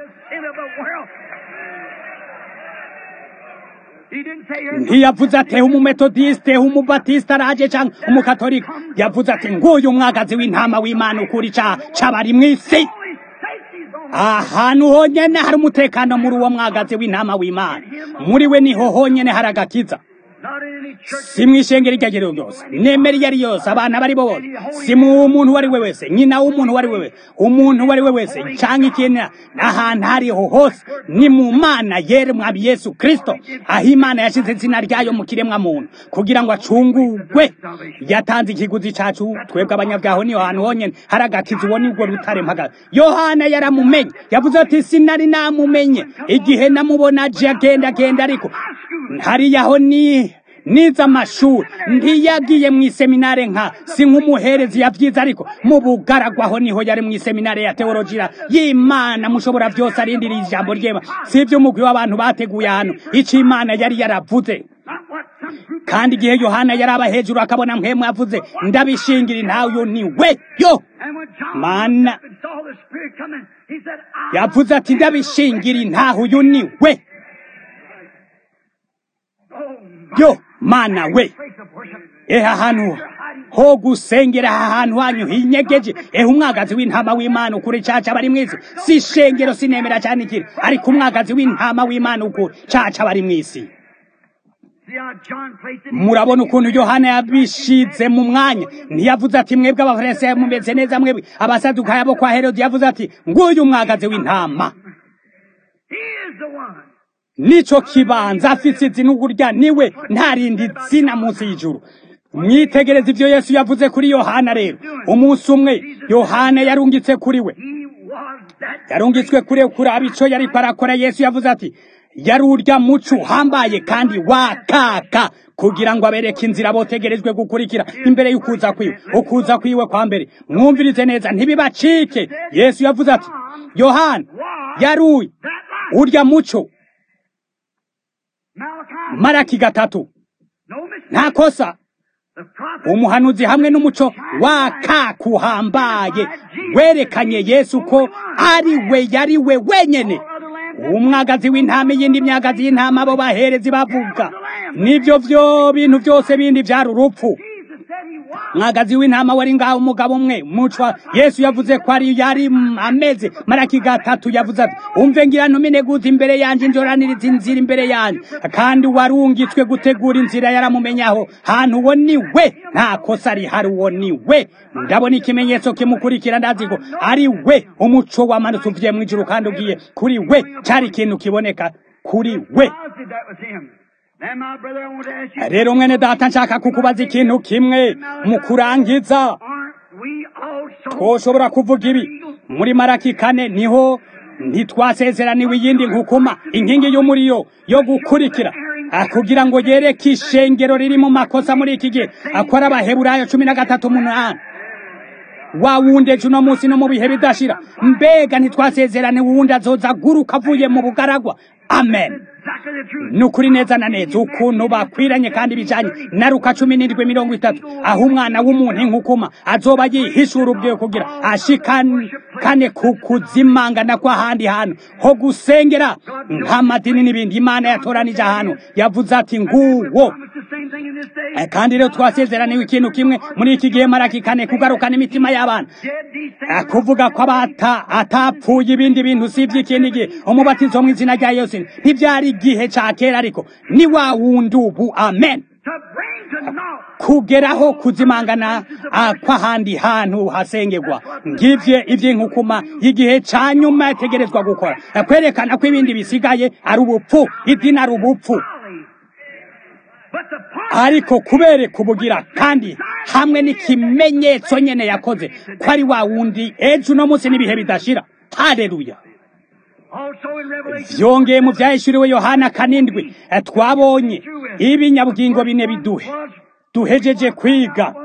Ntiyavuze ati umumetodiste umubatista araje canke umukatolika. Yavuze ati nguye umwagazi w'intama w'Imana ukuri cabari mw'isi. Ahantu honyene hari umutekano muri uwo mwagazi w'intama w'Imana, muri we niho honyene hari agakiza. Si mw'ishengero iryo aryaryo ryose, nemera iyo ari yose, abana bari bo bose, si mu muntu wari we wese, nyina w'umuntu wari we wese, umuntu wari we wese canke ikintu n'ahantu hariho hose, ni mu Mana yera mwami Yesu Kristo, aho Imana yashize izina ryayo mu kiremwa muntu kugira ngo acungurwe. Yatanze ikiguzi cacu twebwe abanyabyaho, niho hantu honyene hari agakiza. Uwo nibwo rutare mpagaze. Yohana yaramumenye, yavuze ati sinari namumenye igihe namubona aje agenda, ariko hariyaho niza amashuri ntiyagiye mw'iseminare nka si nk'umuherezi yavyiza, ariko mu bugaragwaho niho yari mw'iseminare ya teologiya y'Imana. Mushobora vyose arindiriye ijambo ryema, si ivyo umugwi w'abantu bateguye hano ico Imana yari yaravuze. Kandi igihe Yohana yaraba hejuru akabona mpwemu yavuze ndabishingira intayo ni we yo Mana. Yavuze ati ndabishingira intaho uyu ni we yo Mana we. Ahantu ho gusengera, ahantu hanyu hinyegeje, umwagazi w'intama w'Imana ukuri caca bari mw'isi. Si shengero sinemera cyane ikiri, ariko umwagazi w'intama w'Imana ukuri caca bari mw'isi. Murabona ukuntu Yohana yabishize mu mwanya. Ntiyavuze ati mwebwe abafarisayo mumeze neza, mwebwe abasadukayo bo kwa Herode. Yavuze ati nguyu umwagazi w'intama. Nico kibanza afise izina urya niwe ntarindi zina munsi y'ijuru. Mwitegereze ivyo Yesu yavuze kuri Yohana. Rero umunsi umwe Yohana yarungitswe kuri we, yarungitswe kuri kuraba ico yari parakora. Yesu yavuze ati yari urya muco uhambaye kandi wakaka, kugira ngo abereke inzira botegerejwe gukurikira imbere y'ukuza kwiwe. Ukuza kwiwe kwa mbere mwumvirize neza ntibibacike. Yesu yavuze ati Yohana yari urya muco. Malaki 3 nta kosa. Umuhanuzi hamwe n'umuco wakakuhambaye werekanye Yesu ko ari we yari we wenyene. umwagazi w'intama iyindi myagazi y'intama abo baherezi bavuga nivyo vyo bintu byose bindi byari urupfu. Mwagazi w'intama wari ngaho umugabo umwe mucwa Yesu yavuze ko ari yari ameze maraki gatatu yavuze ati umve ngira ntumine guza imbere yanje njoraniriza inzira imbere yanje kandi warungitswe gutegura inzira yaramumenyaho hantu uwo ni we nta kosa rihari uwo ni we ndabona ikimenyetso kimukurikira ndazi ko ari we umuco wamanutse uvuye mu ijuru kandi ugiye kuri we cari ikintu kiboneka kuri we. Rero mwene data nshaka kukubaza ikintu kimwe mu kurangiza twoshobora kuvuga ibi muri Maraki 4 niho ntitwasezeraniwe iyindi nkukuma inkingi y'umuriro yo gukurikira kugira ngo yereke ishengero riri mu makosa muri iki gihe akora Abaheburayo 13:8 wawunde juno munsi no mu bihe bidashira mbega ntitwasezeraniwe uwundi azoza guruka avuye mu bugaragwa. Amen. Nukuri neza na neza ukuntu bakwiranye kandi bijanye na Luka 17:30 aho umwana w'umuntu inkukuma azoba yihishura ubwiye kugira ashikane kukuzimangana kwa handi hantu ho gusengera nk'amadini n'ibindi Imana yatoranije ahantu yavuze ati nguwo. Kandi rero twasezeraniwe ikintu kimwe muri iki gihe Maraki 4 kugarukana imitima y'abana kuvuga ko atapfuye ibindi bintu sivyo ikindi gihe umubatizo mu izina rya Yesu ntibyari igihe ca kera ariko ni wa wundi ubu. Amen. Kugeraho kuzimangana kwa handi hantu hasengerwa ngivye ivy'inkukuma igihe ca nyuma yategerezwa gukora kwerekana ko ibindi bisigaye ari ubupfu idini ari ubupfu ariko kubere kubugira kandi hamwe n'ikimenyetso nyene yakoze ko ari wa wundi ejo no munsi n'ibihe bidashira. Haleluya. Vyongeye mu vyahishuriwe Yohana 7 twabonye ibinyabugingo bine duhejeje kwiga.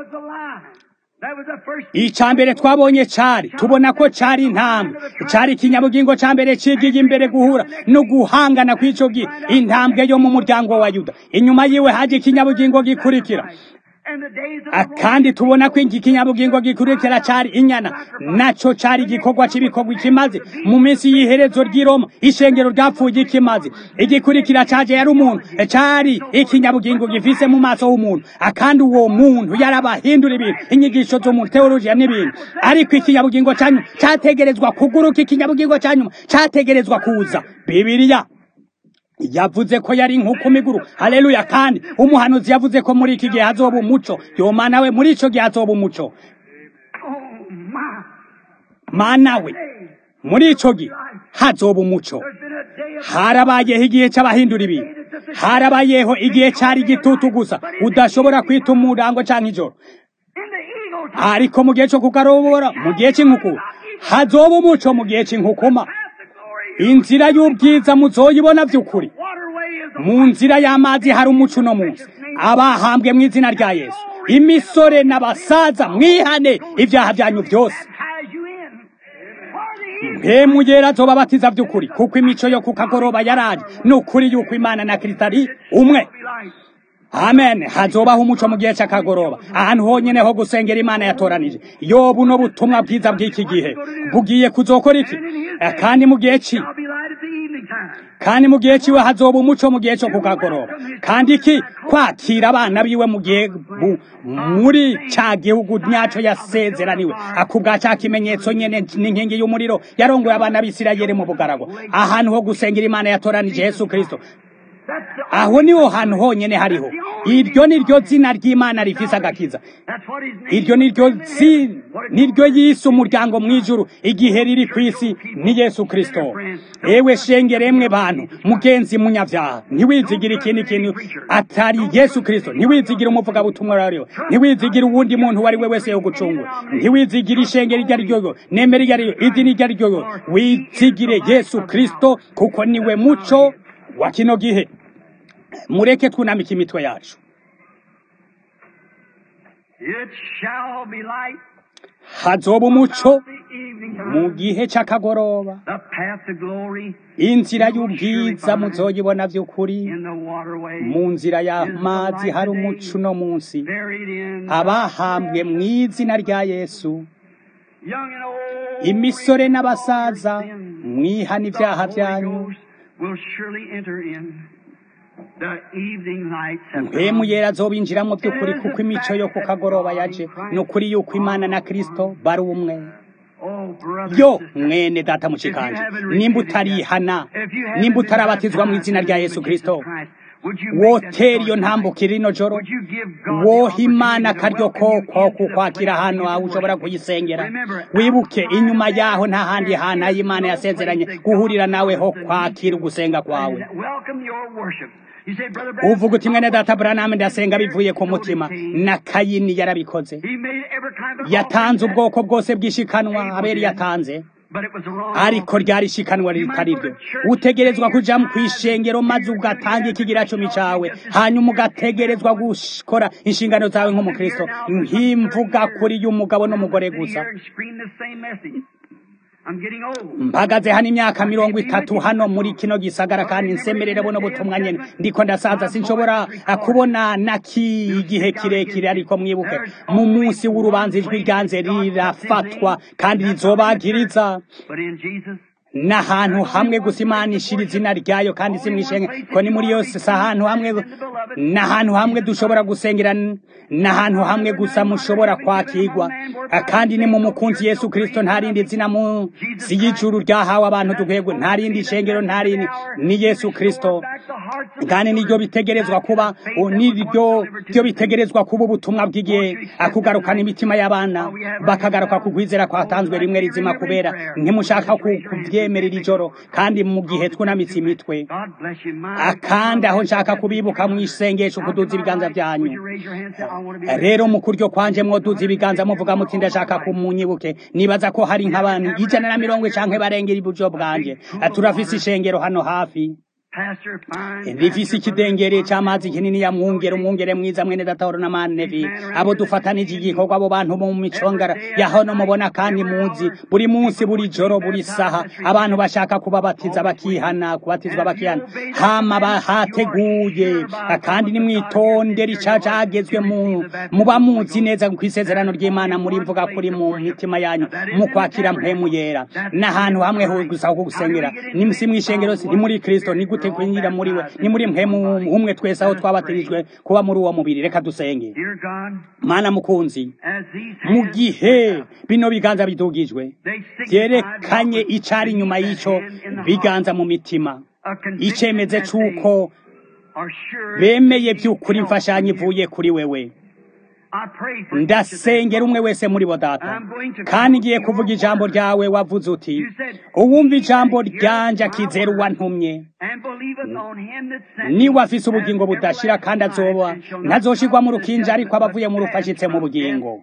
Icambere twabonye cari tubona ko cari intambwe cari ikinyabugingo cambere cigiye imbere guhura no guhangana kw'ico gihe intambwe yo mu muryango wa Yuda. Inyuma yiwe haje ikinyabugingo gikurikira kandi tubona ko iki kinyabugingo gikurikira cari inyana naco cari igikorwa c'ibikorwa kimaze mu minsi y'iherezo ry'Iroma ishengero ryapfuye ikimaze. Igikurikira caje yari umuntu cari ikinyabugingo gifise mu maso h'umuntu kandi uwo muntu yarabahindura ibintu inyigisho zo mu teologiya n'ibintu ariko ikinyabugingo cyanyu cyategerezwa kuguruka ikinyabugingo cyanyu cyategerezwa kuza. Bibiliya yavuze ko yari nk'ukumiguru. Haleluya. Kandi umuhanuzi yavuze ko muri iki gihe hazoba umuco Yomana we muri ico gihe hazoba umuco mana we muri ico gihe hazoba umuco. Harabayeho igihe c'abahindura ibintu harabayeho igihe cari gitutu gusa udashobora kwita umurango canke ijoro ariko mu gihe cyo kugarobora mu gihe cy'inkukura hazoba umuco mu gihe cy'inkukuma. Inzira y'ubwiza muzoyibona by'ukuri mu nzira y'amazi hari umuco no munsi abahambwe mu izina rya Yesu imisore n'abasaza mwihane ibyaha byanyu byose mugera zobabatiza by'ukuri kuko imico yo kukagoroba yaraje n'ukuri yuko Imana na Kristo ari umwe. Amen. Hazobaho umuco mu gihe cy'akagoroba ahantu honyene ho gusengera Imana yatoranije. Yobu no butumwa bwiza bw'iki gihe bugiye kuzokora iki kandi mu gihe kandi mu gihe ciwe hazoba umuco mu gihe cyo kukagoroba kandi iki kwakira abana biwe mu gihe muri ca gihugu nyaco yasezeraniwe akubwa ca kimenyetso nyene n'inkingi y'umuriro yarongoye abana b'Isirayeli mu bugaragwa ahantu ho gusengera Imana yatoranije Yesu Kristo. Aho niho hantu honyene hariho iryo niryo zina ry'Imana rifise agakiza. Iryo niryo Yesu umuryango mwijuru igihe riri kwisi ni Yesu Kristo. Ewe shengeremwe bantu mugenzi munyavyaha ntiwizigira ikintu atari Yesu Kristo ntiwizigira umuvuga butumwa rariyo ntiwizigira uwundi muntu wari we wese yo gucungura ntiwizigira ishengero iryo ryo nemera iryo idini iryo ryo wizigire Yesu Kristo kuko niwe muco wa kino gihe. Mureke twunamike imitwe yacu. Hazoba umuco mu gihe cy'akagoroba inzira y'ubwiza muzoyibona by'ukuri mu nzira y'amazi hari umuco no munsi abahambwe mu izina rya Yesu imisore n'abasaza mwihana ibyaha byanyu mpemu yera azobinjiramo by'ukuri kuko imico yo ku kagoroba yaje ni ukuri yuko imana na kristo bari umwe yo mwene data mucikanje nimba utarihana nimba utarabatizwa mu izina rya yesu kristo wotera iyo ntambukira ino joro woha imana akaryo ko kukwakira hano aho ushobora kuyisengera wibuke inyuma yaho nta handi hantu aho imana yasezeranye guhurira nawe ho kwakira ugusenga kwawe uvuga uti mwene data Branham ndasenga bivuye ku mutima na Kayini yarabikoze yatanze ubwoko bwose bw'ishikanwa Abeli yatanze ariko ryari shikanwa ritari ryo utegerezwa kuja mu kwishengero maze ugatanga ikigira cumi cawe hanyuma ugategerezwa gukora inshingano zawe nk'umukristo nkimvuga kuri y'umugabo n'umugore gusa mpagaze hano imyaka 30 hano muri kino gisagara kandi nsemerere buno butumwa nyene ndiko ndasaza sinshobora kubona naki igihe kirekire ariko mwibuke mu munsi w'urubanza ijwi ryanze rirafatwa kandi rizobagiriza n'ahantu hamwe gusa Imana ishira izina ryayo kandi simwishenge ko ni muri yose sahantu hamwe n'ahantu hamwe dushobora gusengera n'ahantu hamwe gusa mushobora kwakirwa kandi ni mu mukunzi Yesu Kristo nta rindi zina mu y'ijuru ryahawe abantu dugwego nta rindi shengero nta rindi ni Yesu Kristo kandi niryo bitegerezwa kuba niryo bitegerezwa kuba ubutumwa bw'igihe akugarukana imitima y'abana bakagaruka kugwizera kwatanzwe rimwe rizima kubera ntimushaka kubyemerera ijoro kandi mu gihe twunamitse imitwe akandi aho nshaka kubibuka mu isengesho kuduza ibiganza byanyu rero mu kuryo kwanje mwoduza ibiganza muvuga muti ndashaka kumunyibuke nibaza ko hari nk'abantu 150 canke barengera iburyo bwanje turafise ishengero hano hafi rifise ikidengere c'amazi kinini ya umwungere mwiza mwene datahoro na manevi abo dufatanije igikorwa abo bantu mu micongara yahono mubona kandi muzi buri munsi buri joro buri saha abantu bashaka kubabatiza bakihana kubatizwa bakihana hama bahateguye kandi ni mwitonde ricacagezwe muba muzi neza kwisezerano ry'Imana muri mvuga kuri mu mitima yanyu mu kwakira mpemu yera n'ahantu hamwe ho gusa ko gusengera ni mwishengero ni muri Kristo ni gute kwinjira muri we ni muri mpemu umwe twese aho twabatirijwe kuba muri uwo mubiri reka dusenge Mana mukunzi mu gihe bino biganza bidugijwe byerekanye icari nyuma y'ico biganza mu mitima icemeze cuko bemeye by'ukuri imfashanyo ivuye kuri wewe ndasengera umwe wese muri bo data kandi ngiye kuvuga ijambo ryawe wavuze uti uwumva ijambo ryanje akizera uwantumye niwe afise ubugingo budashira kandi azoba ntazoshirwa mu rukinja ariko abavuye mu rufashitse mu bugingo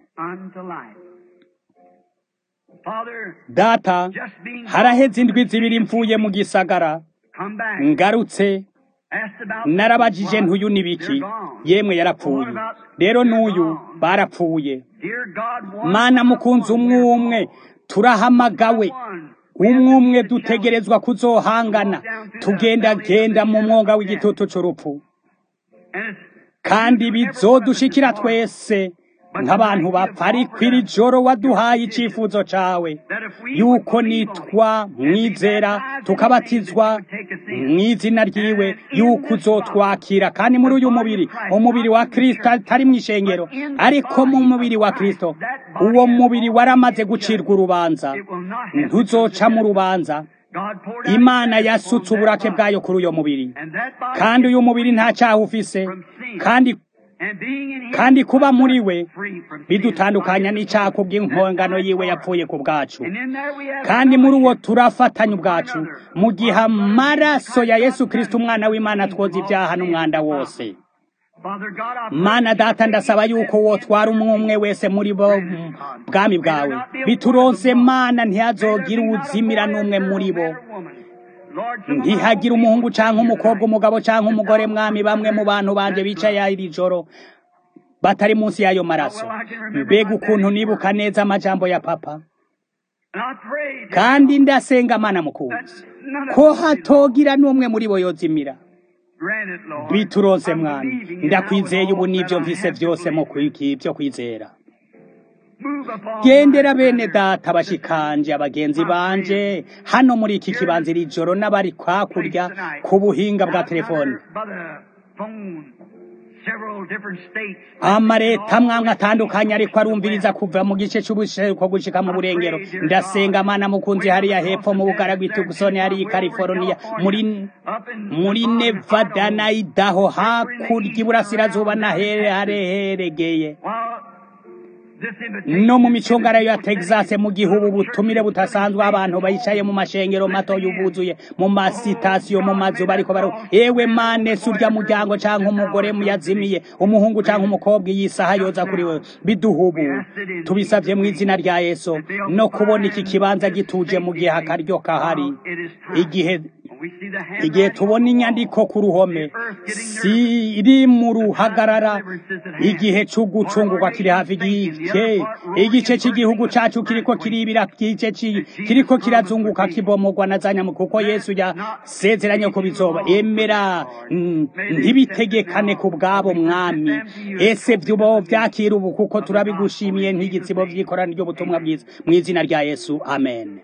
data haraheze indwi zibiri mvuye mu gisagara ngarutse narabajije ntuyu nibiki yemwe yarapfuye rero n'uyu barapfuye Mana mukunzi umwe turahamagawe umwe dutegerezwa kuzohangana tugendagenda mu mwonga w'igitutu c'urupfu kandi bizodushikira twese nk'abantu bapfa ariko iri joro waduhaye icifuzo cawe yuko nitwa mwizera tukabatizwa mw'izina ryiwe yuko uzotwakira kandi muri uyu umubiri wa Kristo atari mw'ishengero ariko mu mubiri wa Kristo uwo mubiri waramaze gucirwa urubanza ntuzoca mu rubanza Imana yasutse uburake bwayo kuri uyo mubiri kandi uyu mubiri nta cyaha ufise kandi kuba muri we bidutandukanya n'icyaha bw'inkongano yiwe yapfuye ku bwacu kandi muri uwo turafatanya ubwacu mu gihe amaraso ya Yesu Kristo umwana w'Imana twoza ibyaha n'umwanda wose Mana data ndasaba yuko wotwara umwe wese muri bo bwami bwawe bituronse Mana ntiyazogira uzimira n'umwe muri bo ntihagira umuhungu canke umukobwa umugabo canke umugore mwami bamwe mu bantu banje bicaye iri joro batari munsi yayo maraso mbega ukuntu nibuka neza amajambo ya papa kandi ndasenga Mana mukunzi ko hatogira n'umwe muri bo yozimira bituronse mwami ndakwizeye ubu nivyo mvise vyose mu kwikibyo kwizera gendera bene data bashikanje abagenzi banje hano muri iki kibanza iri joro n'abari kwakurya ku buhinga bwa telefone amareta mwamwe atandukanye ariko arumviriza kuva mu gice cy'ubuseruko gushika mu burengero ndasenga mana mukunzi hariya hepfo mu bugaragwa Tucson hari i California muri Nevada na Idaho hakurya iburasirazuba na heregeye no mu micongara ya Texas mu gihugu butumire butasanzwe abantu bayicaye mu mashengero mato yubuzuye mu masitasiyo mu mazu bariko baro ewe mane surya muryango canke umugore muyazimiye umuhungu canke umukobwa yisaha yoza kuri wewe biduhubu tubisavye mu izina rya Yesu no kubona iki kibanza gituje mu gihe akaryo kahari igihe tubona inyandiko ku ruhome siri mu ruhagarara igihe c'ugucungurwa kiri hafi igice cy'igihugu cacu kiriko kiribira kiriko kirazunguka kibomogwa na zanyamu kuko Yesu yasezeranye ko bizoba emera ntibitegekane ku bwabo mwami ese vyubo vyakira ubu kuko turabigushimiye nk'igitsibo vy'ikorana ry'ubutumwa bwiza mu izina rya Yesu amen.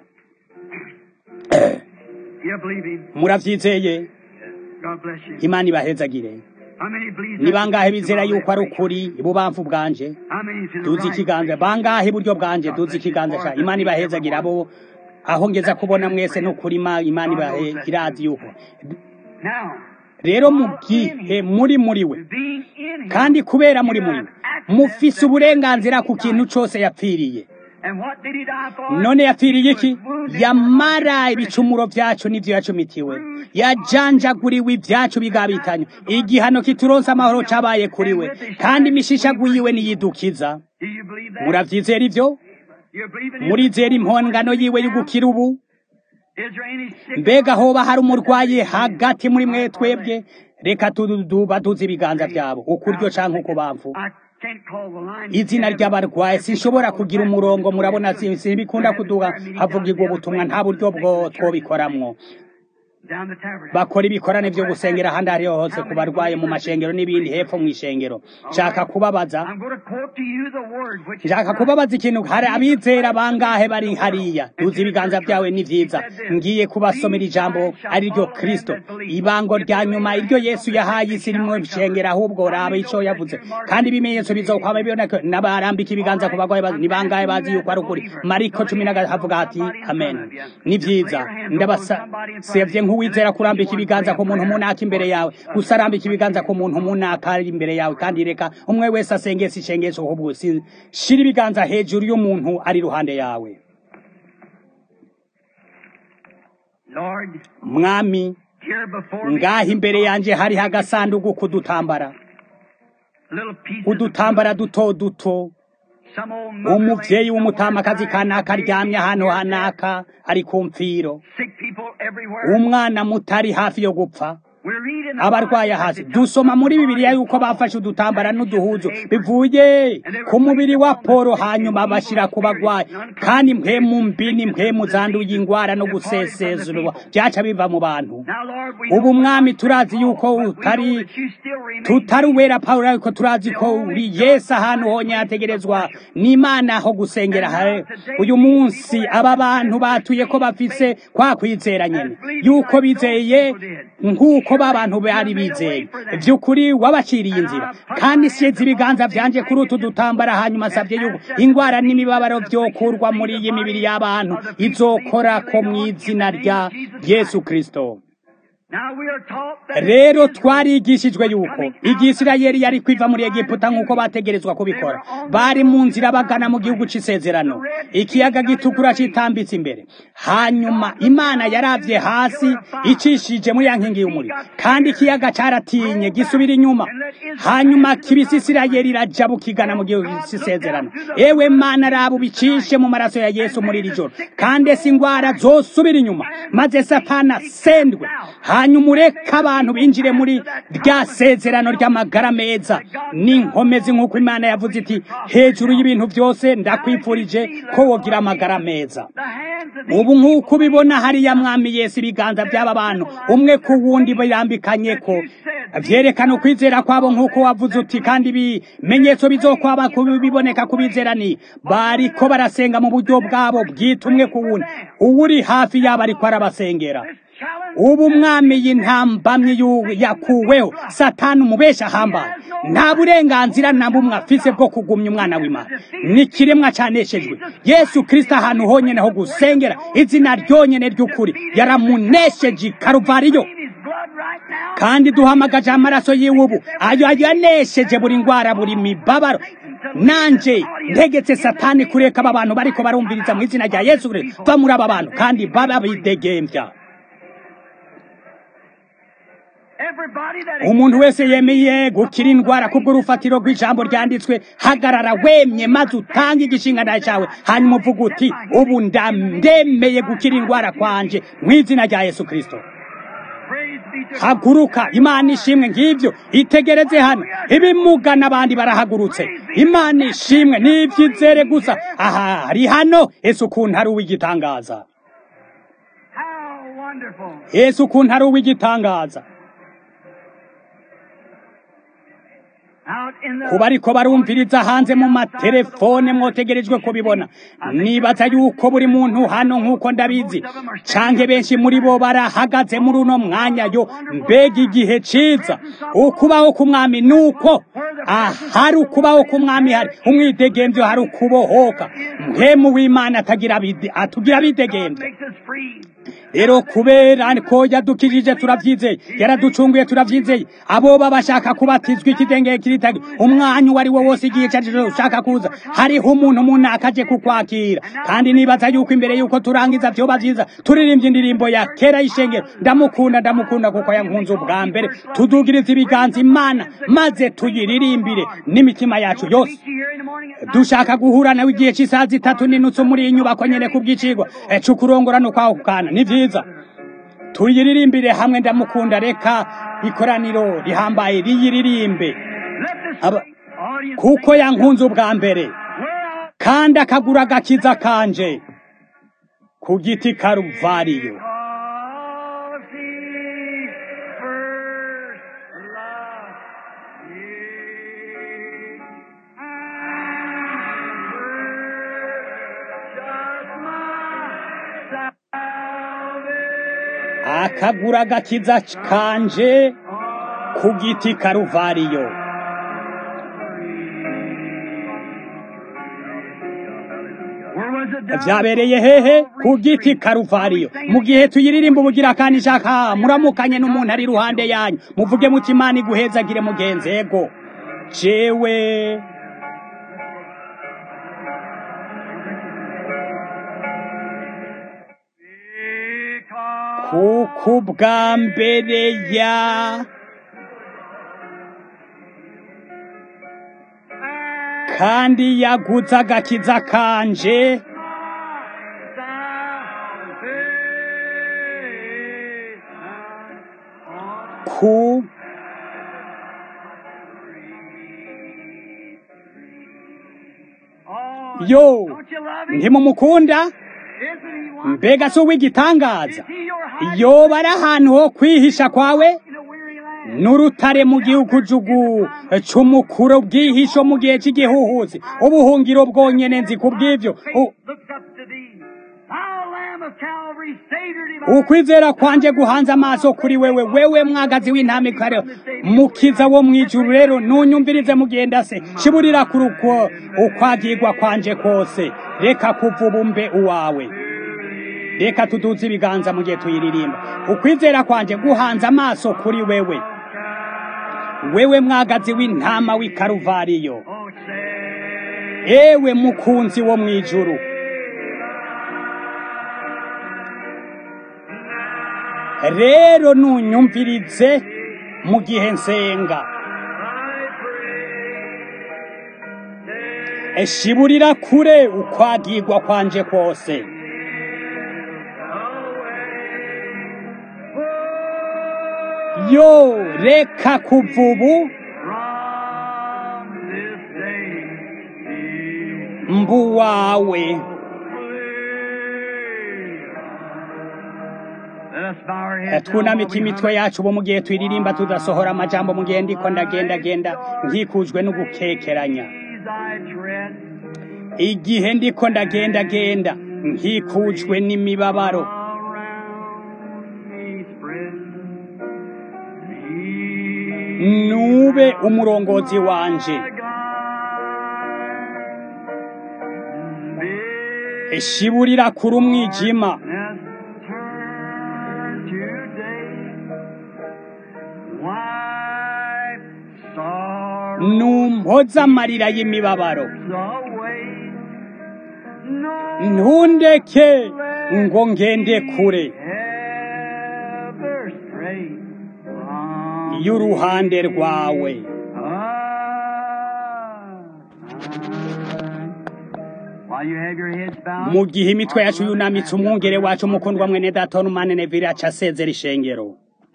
Muravyizeye Imana ibahezagire ni bangahe bizera yuko ari ukuri ibubamfu bwanje duzi ikiganza bangahe iburyo bwanje duzi ikiganza ca Imana ibahezagira abo aho ngeza kubona mwese no kuri Imana ibahe irazi yuko rero mu gihe muri we kandi kubera muri we mufise uburenganzira ku kintu cose yapfiriye. None yapfiriye iki? Yamara ibicumuro vyacu n'ivyo yacumitiwe, yajanjaguriwe ivyacu bigabitanywe, igihano kituronsa amahoro cabaye kuri we, kandi imishishaguyiwe niyidukiza. Muravyizera ivyo? Murizera impongano yiwe y'ugukira ubu? Mbega hoba hari umurwayi hagati muri mwe twebwe? Reka tuduze ibiganza vyabo ukuryo canke ukubamvu. Izina ry'abarwaye sinshobora kugira umurongo murabona simbikunda kuduga havugirwa ubutumwa nta buryo bwo twobikoramwo bakora ibikorane byo gusengera handi hariho hose ku barwaye mu mashengero n'ibindi hepfo mu ishengero nshaka kubabaza ikintu hari abizera bangahe bari hariya duzi ibiganza byawe ni vyiza ngiye kubasomera ijambo ari ryo Kristo ibango rya nyuma iryo Yesu yahaye isi rimwe bishengera ahubwo raba ico yavuze kandi ibimenyetso bizokwama biboneka n'abarambika ibiganza ku barwaye ni bangahe bazi yuko ari ukuri Mariko 10 havuga ati amen ni vyiza ndabasavye wizera kurambika ibiganza ku muntu munaka imbere yawe gusarambika ibiganza ku muntu munaka ari imbere yawe kandi reka umwe wese asengese ishengesho ahubwo shira ibiganza hejuru y'umuntu ari ruhande yawe. Mwami ngaho imbere yanje hari hagasanduku kudutambara udutambara duto duto umuvyeyi w'umutamakazi kanaka aryamye ahantu hanaka ari ku mfiro umwana mutari hafi yo gupfa abarwaye hasi dusoma muri Bibiliya yuko bafashe udutambara n'uduhuzo bivuye ku mubiri wa Polo hanyuma bashira ku bagwaye kandi mpemu mbini mpemu zanduye ingwara no gusesezurwa byaca biva mu bantu. Ubu mwami turazi yuko tutari uwera Paulo ariko turazi ko uri Yesu ahantu honye ategerezwa n'Imana aho gusengera hawe uyu munsi aba bantu batuye ko bafise kwa kwizera nyene yuko bizeye nkuko babantu bari bizeye byukuri wabaciriye inzira kandi size ibiganza vyanje kuri utu dutambara hanyuma savye yuko ingwara n'imibabaro byokurwa muri iyi mibiri y'abantu izokora ko mw'izina rya Yesu Kristo. Rero twarigishijwe yuko Igisirayeli yari kwiva muri Egiputa nkuko bategerezwa kubikora bari mu nzira bagana mu gihugu c'isezerano ikiyaga gitukura citambitse imbere hanyuma Imana yaravye hasi icishije muri yankingi y'umuri kandi ikiyaga caratinye gisubira inyuma hanyuma kibisisirayeli irajabu kigana mu gihugu c'isezerano. Ewe Mana rabo bicishe mu maraso ya Yesu muri rijoro kandi singwara zosubira inyuma maze Satana sendwe hanyuma ureka abantu binjire muri rya sezerano ry'amagara meza n'inkomezi nk'uko Imana yavuze iti hejuru y'ibintu byose ndakwifurije ko wogira amagara meza. Ubu nk'uko ubibona hariya mwami Yesu ibiganza by'aba bantu umwe ku wundi birambikanye ko vyerekana ukwizera kwabo nk'uko wavuze uti kandi ibimenyetso bizokwaba biboneka kubizera ni bariko barasenga mu buryo bwabo bwitumwe ku wundi uwuri hafi yabo ariko arabasengera. Ubu mwami y'intambamye yakuweho Satani umubesha hambaye nta burenganzira na bumwe afise bwo kugumya umwana w'Imana. Ni kiremwa caneshejwe. Yesu Kristo ahantu honyene ho gusengera izina ryonyene ry'ukuri yaramunesheje Karuvariyo, kandi duhamagaje amaraso yiwe ubu ayo yanesheje buri ngwara buri mibabaro. Nanje ntegetse Satani kureka aba bantu bariko barumviriza mu izina rya Yesu Kristo va muri aba bantu kandi baba bidegembya. Umuntu wese yemeye gukira indwara kubw'urufatiro rw'ijambo ryanditswe hagarara wemye maze utange igishingana cyawe hanyuma uvuga uti ubu ndemeye gukira indwara kwanje mu izina rya Yesu Kristo. Haguruka, Imana ishimwe. Ngivyo itegereze hano ibimuga n'abandi barahagurutse. Imana ishimwe n'ivyizere gusa. Aha ari hano Yesu kuntu ari uw'igitangaza. Yesu kuntu ari uw'igitangaza. Kuba ariko barumviriza hanze mu matelefone mwotegerejwe kubibona. Nibaza yuko buri muntu hano nk'uko ndabizi canke benshi muri bo barahagaze muri uno mwanya yo mbega igihe ciza ukubaho k'umwami nuko hari ukubaho k'umwami hari umwidegemvyo hari ukubohoka mpemu w'Imana atugira bidegemvyo. Rero kubera ko yadukijije turavyizeye yaraducunguye turavyizeye abo babashaka kubatizwa ikidenge kirita umwanya wari wo wose igihe cyaje ushaka kuza hariho umuntu akaje kukwakira. Kandi nibaza yuko imbere yuko turangiza byo bavyiza turirimbye indirimbo ya kera y'ishengero ndamukunda kuko yankunze ubwa mbere. Tudugiriza ibiganza Imana maze tuyiririmbire n'imitima yacu yose. Dushaka guhura nawe igihe cy'isaha 3:30 muri inyubako nyene kubw'icigwa cukurongorana kwaho kana ni vyiza tuyiririmbire hamwe ndamukunda. Reka ikoraniro rihambaye riyiririmbe kuko yankunze ubwa mbere kandi akagura agakiza kanje ku giti Karuvariyo. Akagura agakiza kanje ku giti Karuvariyo. Vyabereye hehe? Ku giti Karuvariyo. Mu gihe tuyiririmba ubugira kandi shaka muramukanye n'umuntu ari ruhande yanyu muvuge muti Imana iguhezagire mugenzego jewe kuko bwa mbere kandi yaguze agakiza kanje ku yo ntimumukunda mbega so w'igitangaza yoba ari ahantu ho kwihisha kwawe n'urutare mu gihugu c'umukuro bwihisho mu gihe cy'igihuhuzi ubuhungiro bwonyene nzi kubw'ivyo ukwizera kwanje guhanze amaso kuri wewe mwagazi w'intame kare mukiza wo mwijuru. Rero nunyumvirize mugenda se shiburira kuri ukwagirwa kwanje kose reka kuvubumbe uwawe. Reka tuduze ibiganza mu gihe tuyiririmba. Ukwizera kwanje guhanze amaso kuri wewe mwagazi w'intama w'i Karuvariyo, ewe mukunzi wo mwijuru. Rero nunyumvirize mu gihe nsenga eshiburira kure ukwagirwa kwanje kose. Yo reka kuvubu mbu wawe twunamika imitwe yacu bo mu gihe twiririmba tudasohora amajambo mu gihe ndiko ndagenda nkikujwe no gukekeranya igihe ndiko ndagenda nkikujwe n'imibabaro nube umurongozi wanje shiburira kuri umwijima numpoza amarira y'imibabaro ntundeke ngo ngende kure y'uruhande rwawe mu gihe imitwe yacu yunamitse umwungere wacu mukundwa mwene data n'umane Neville aca asezera ishengero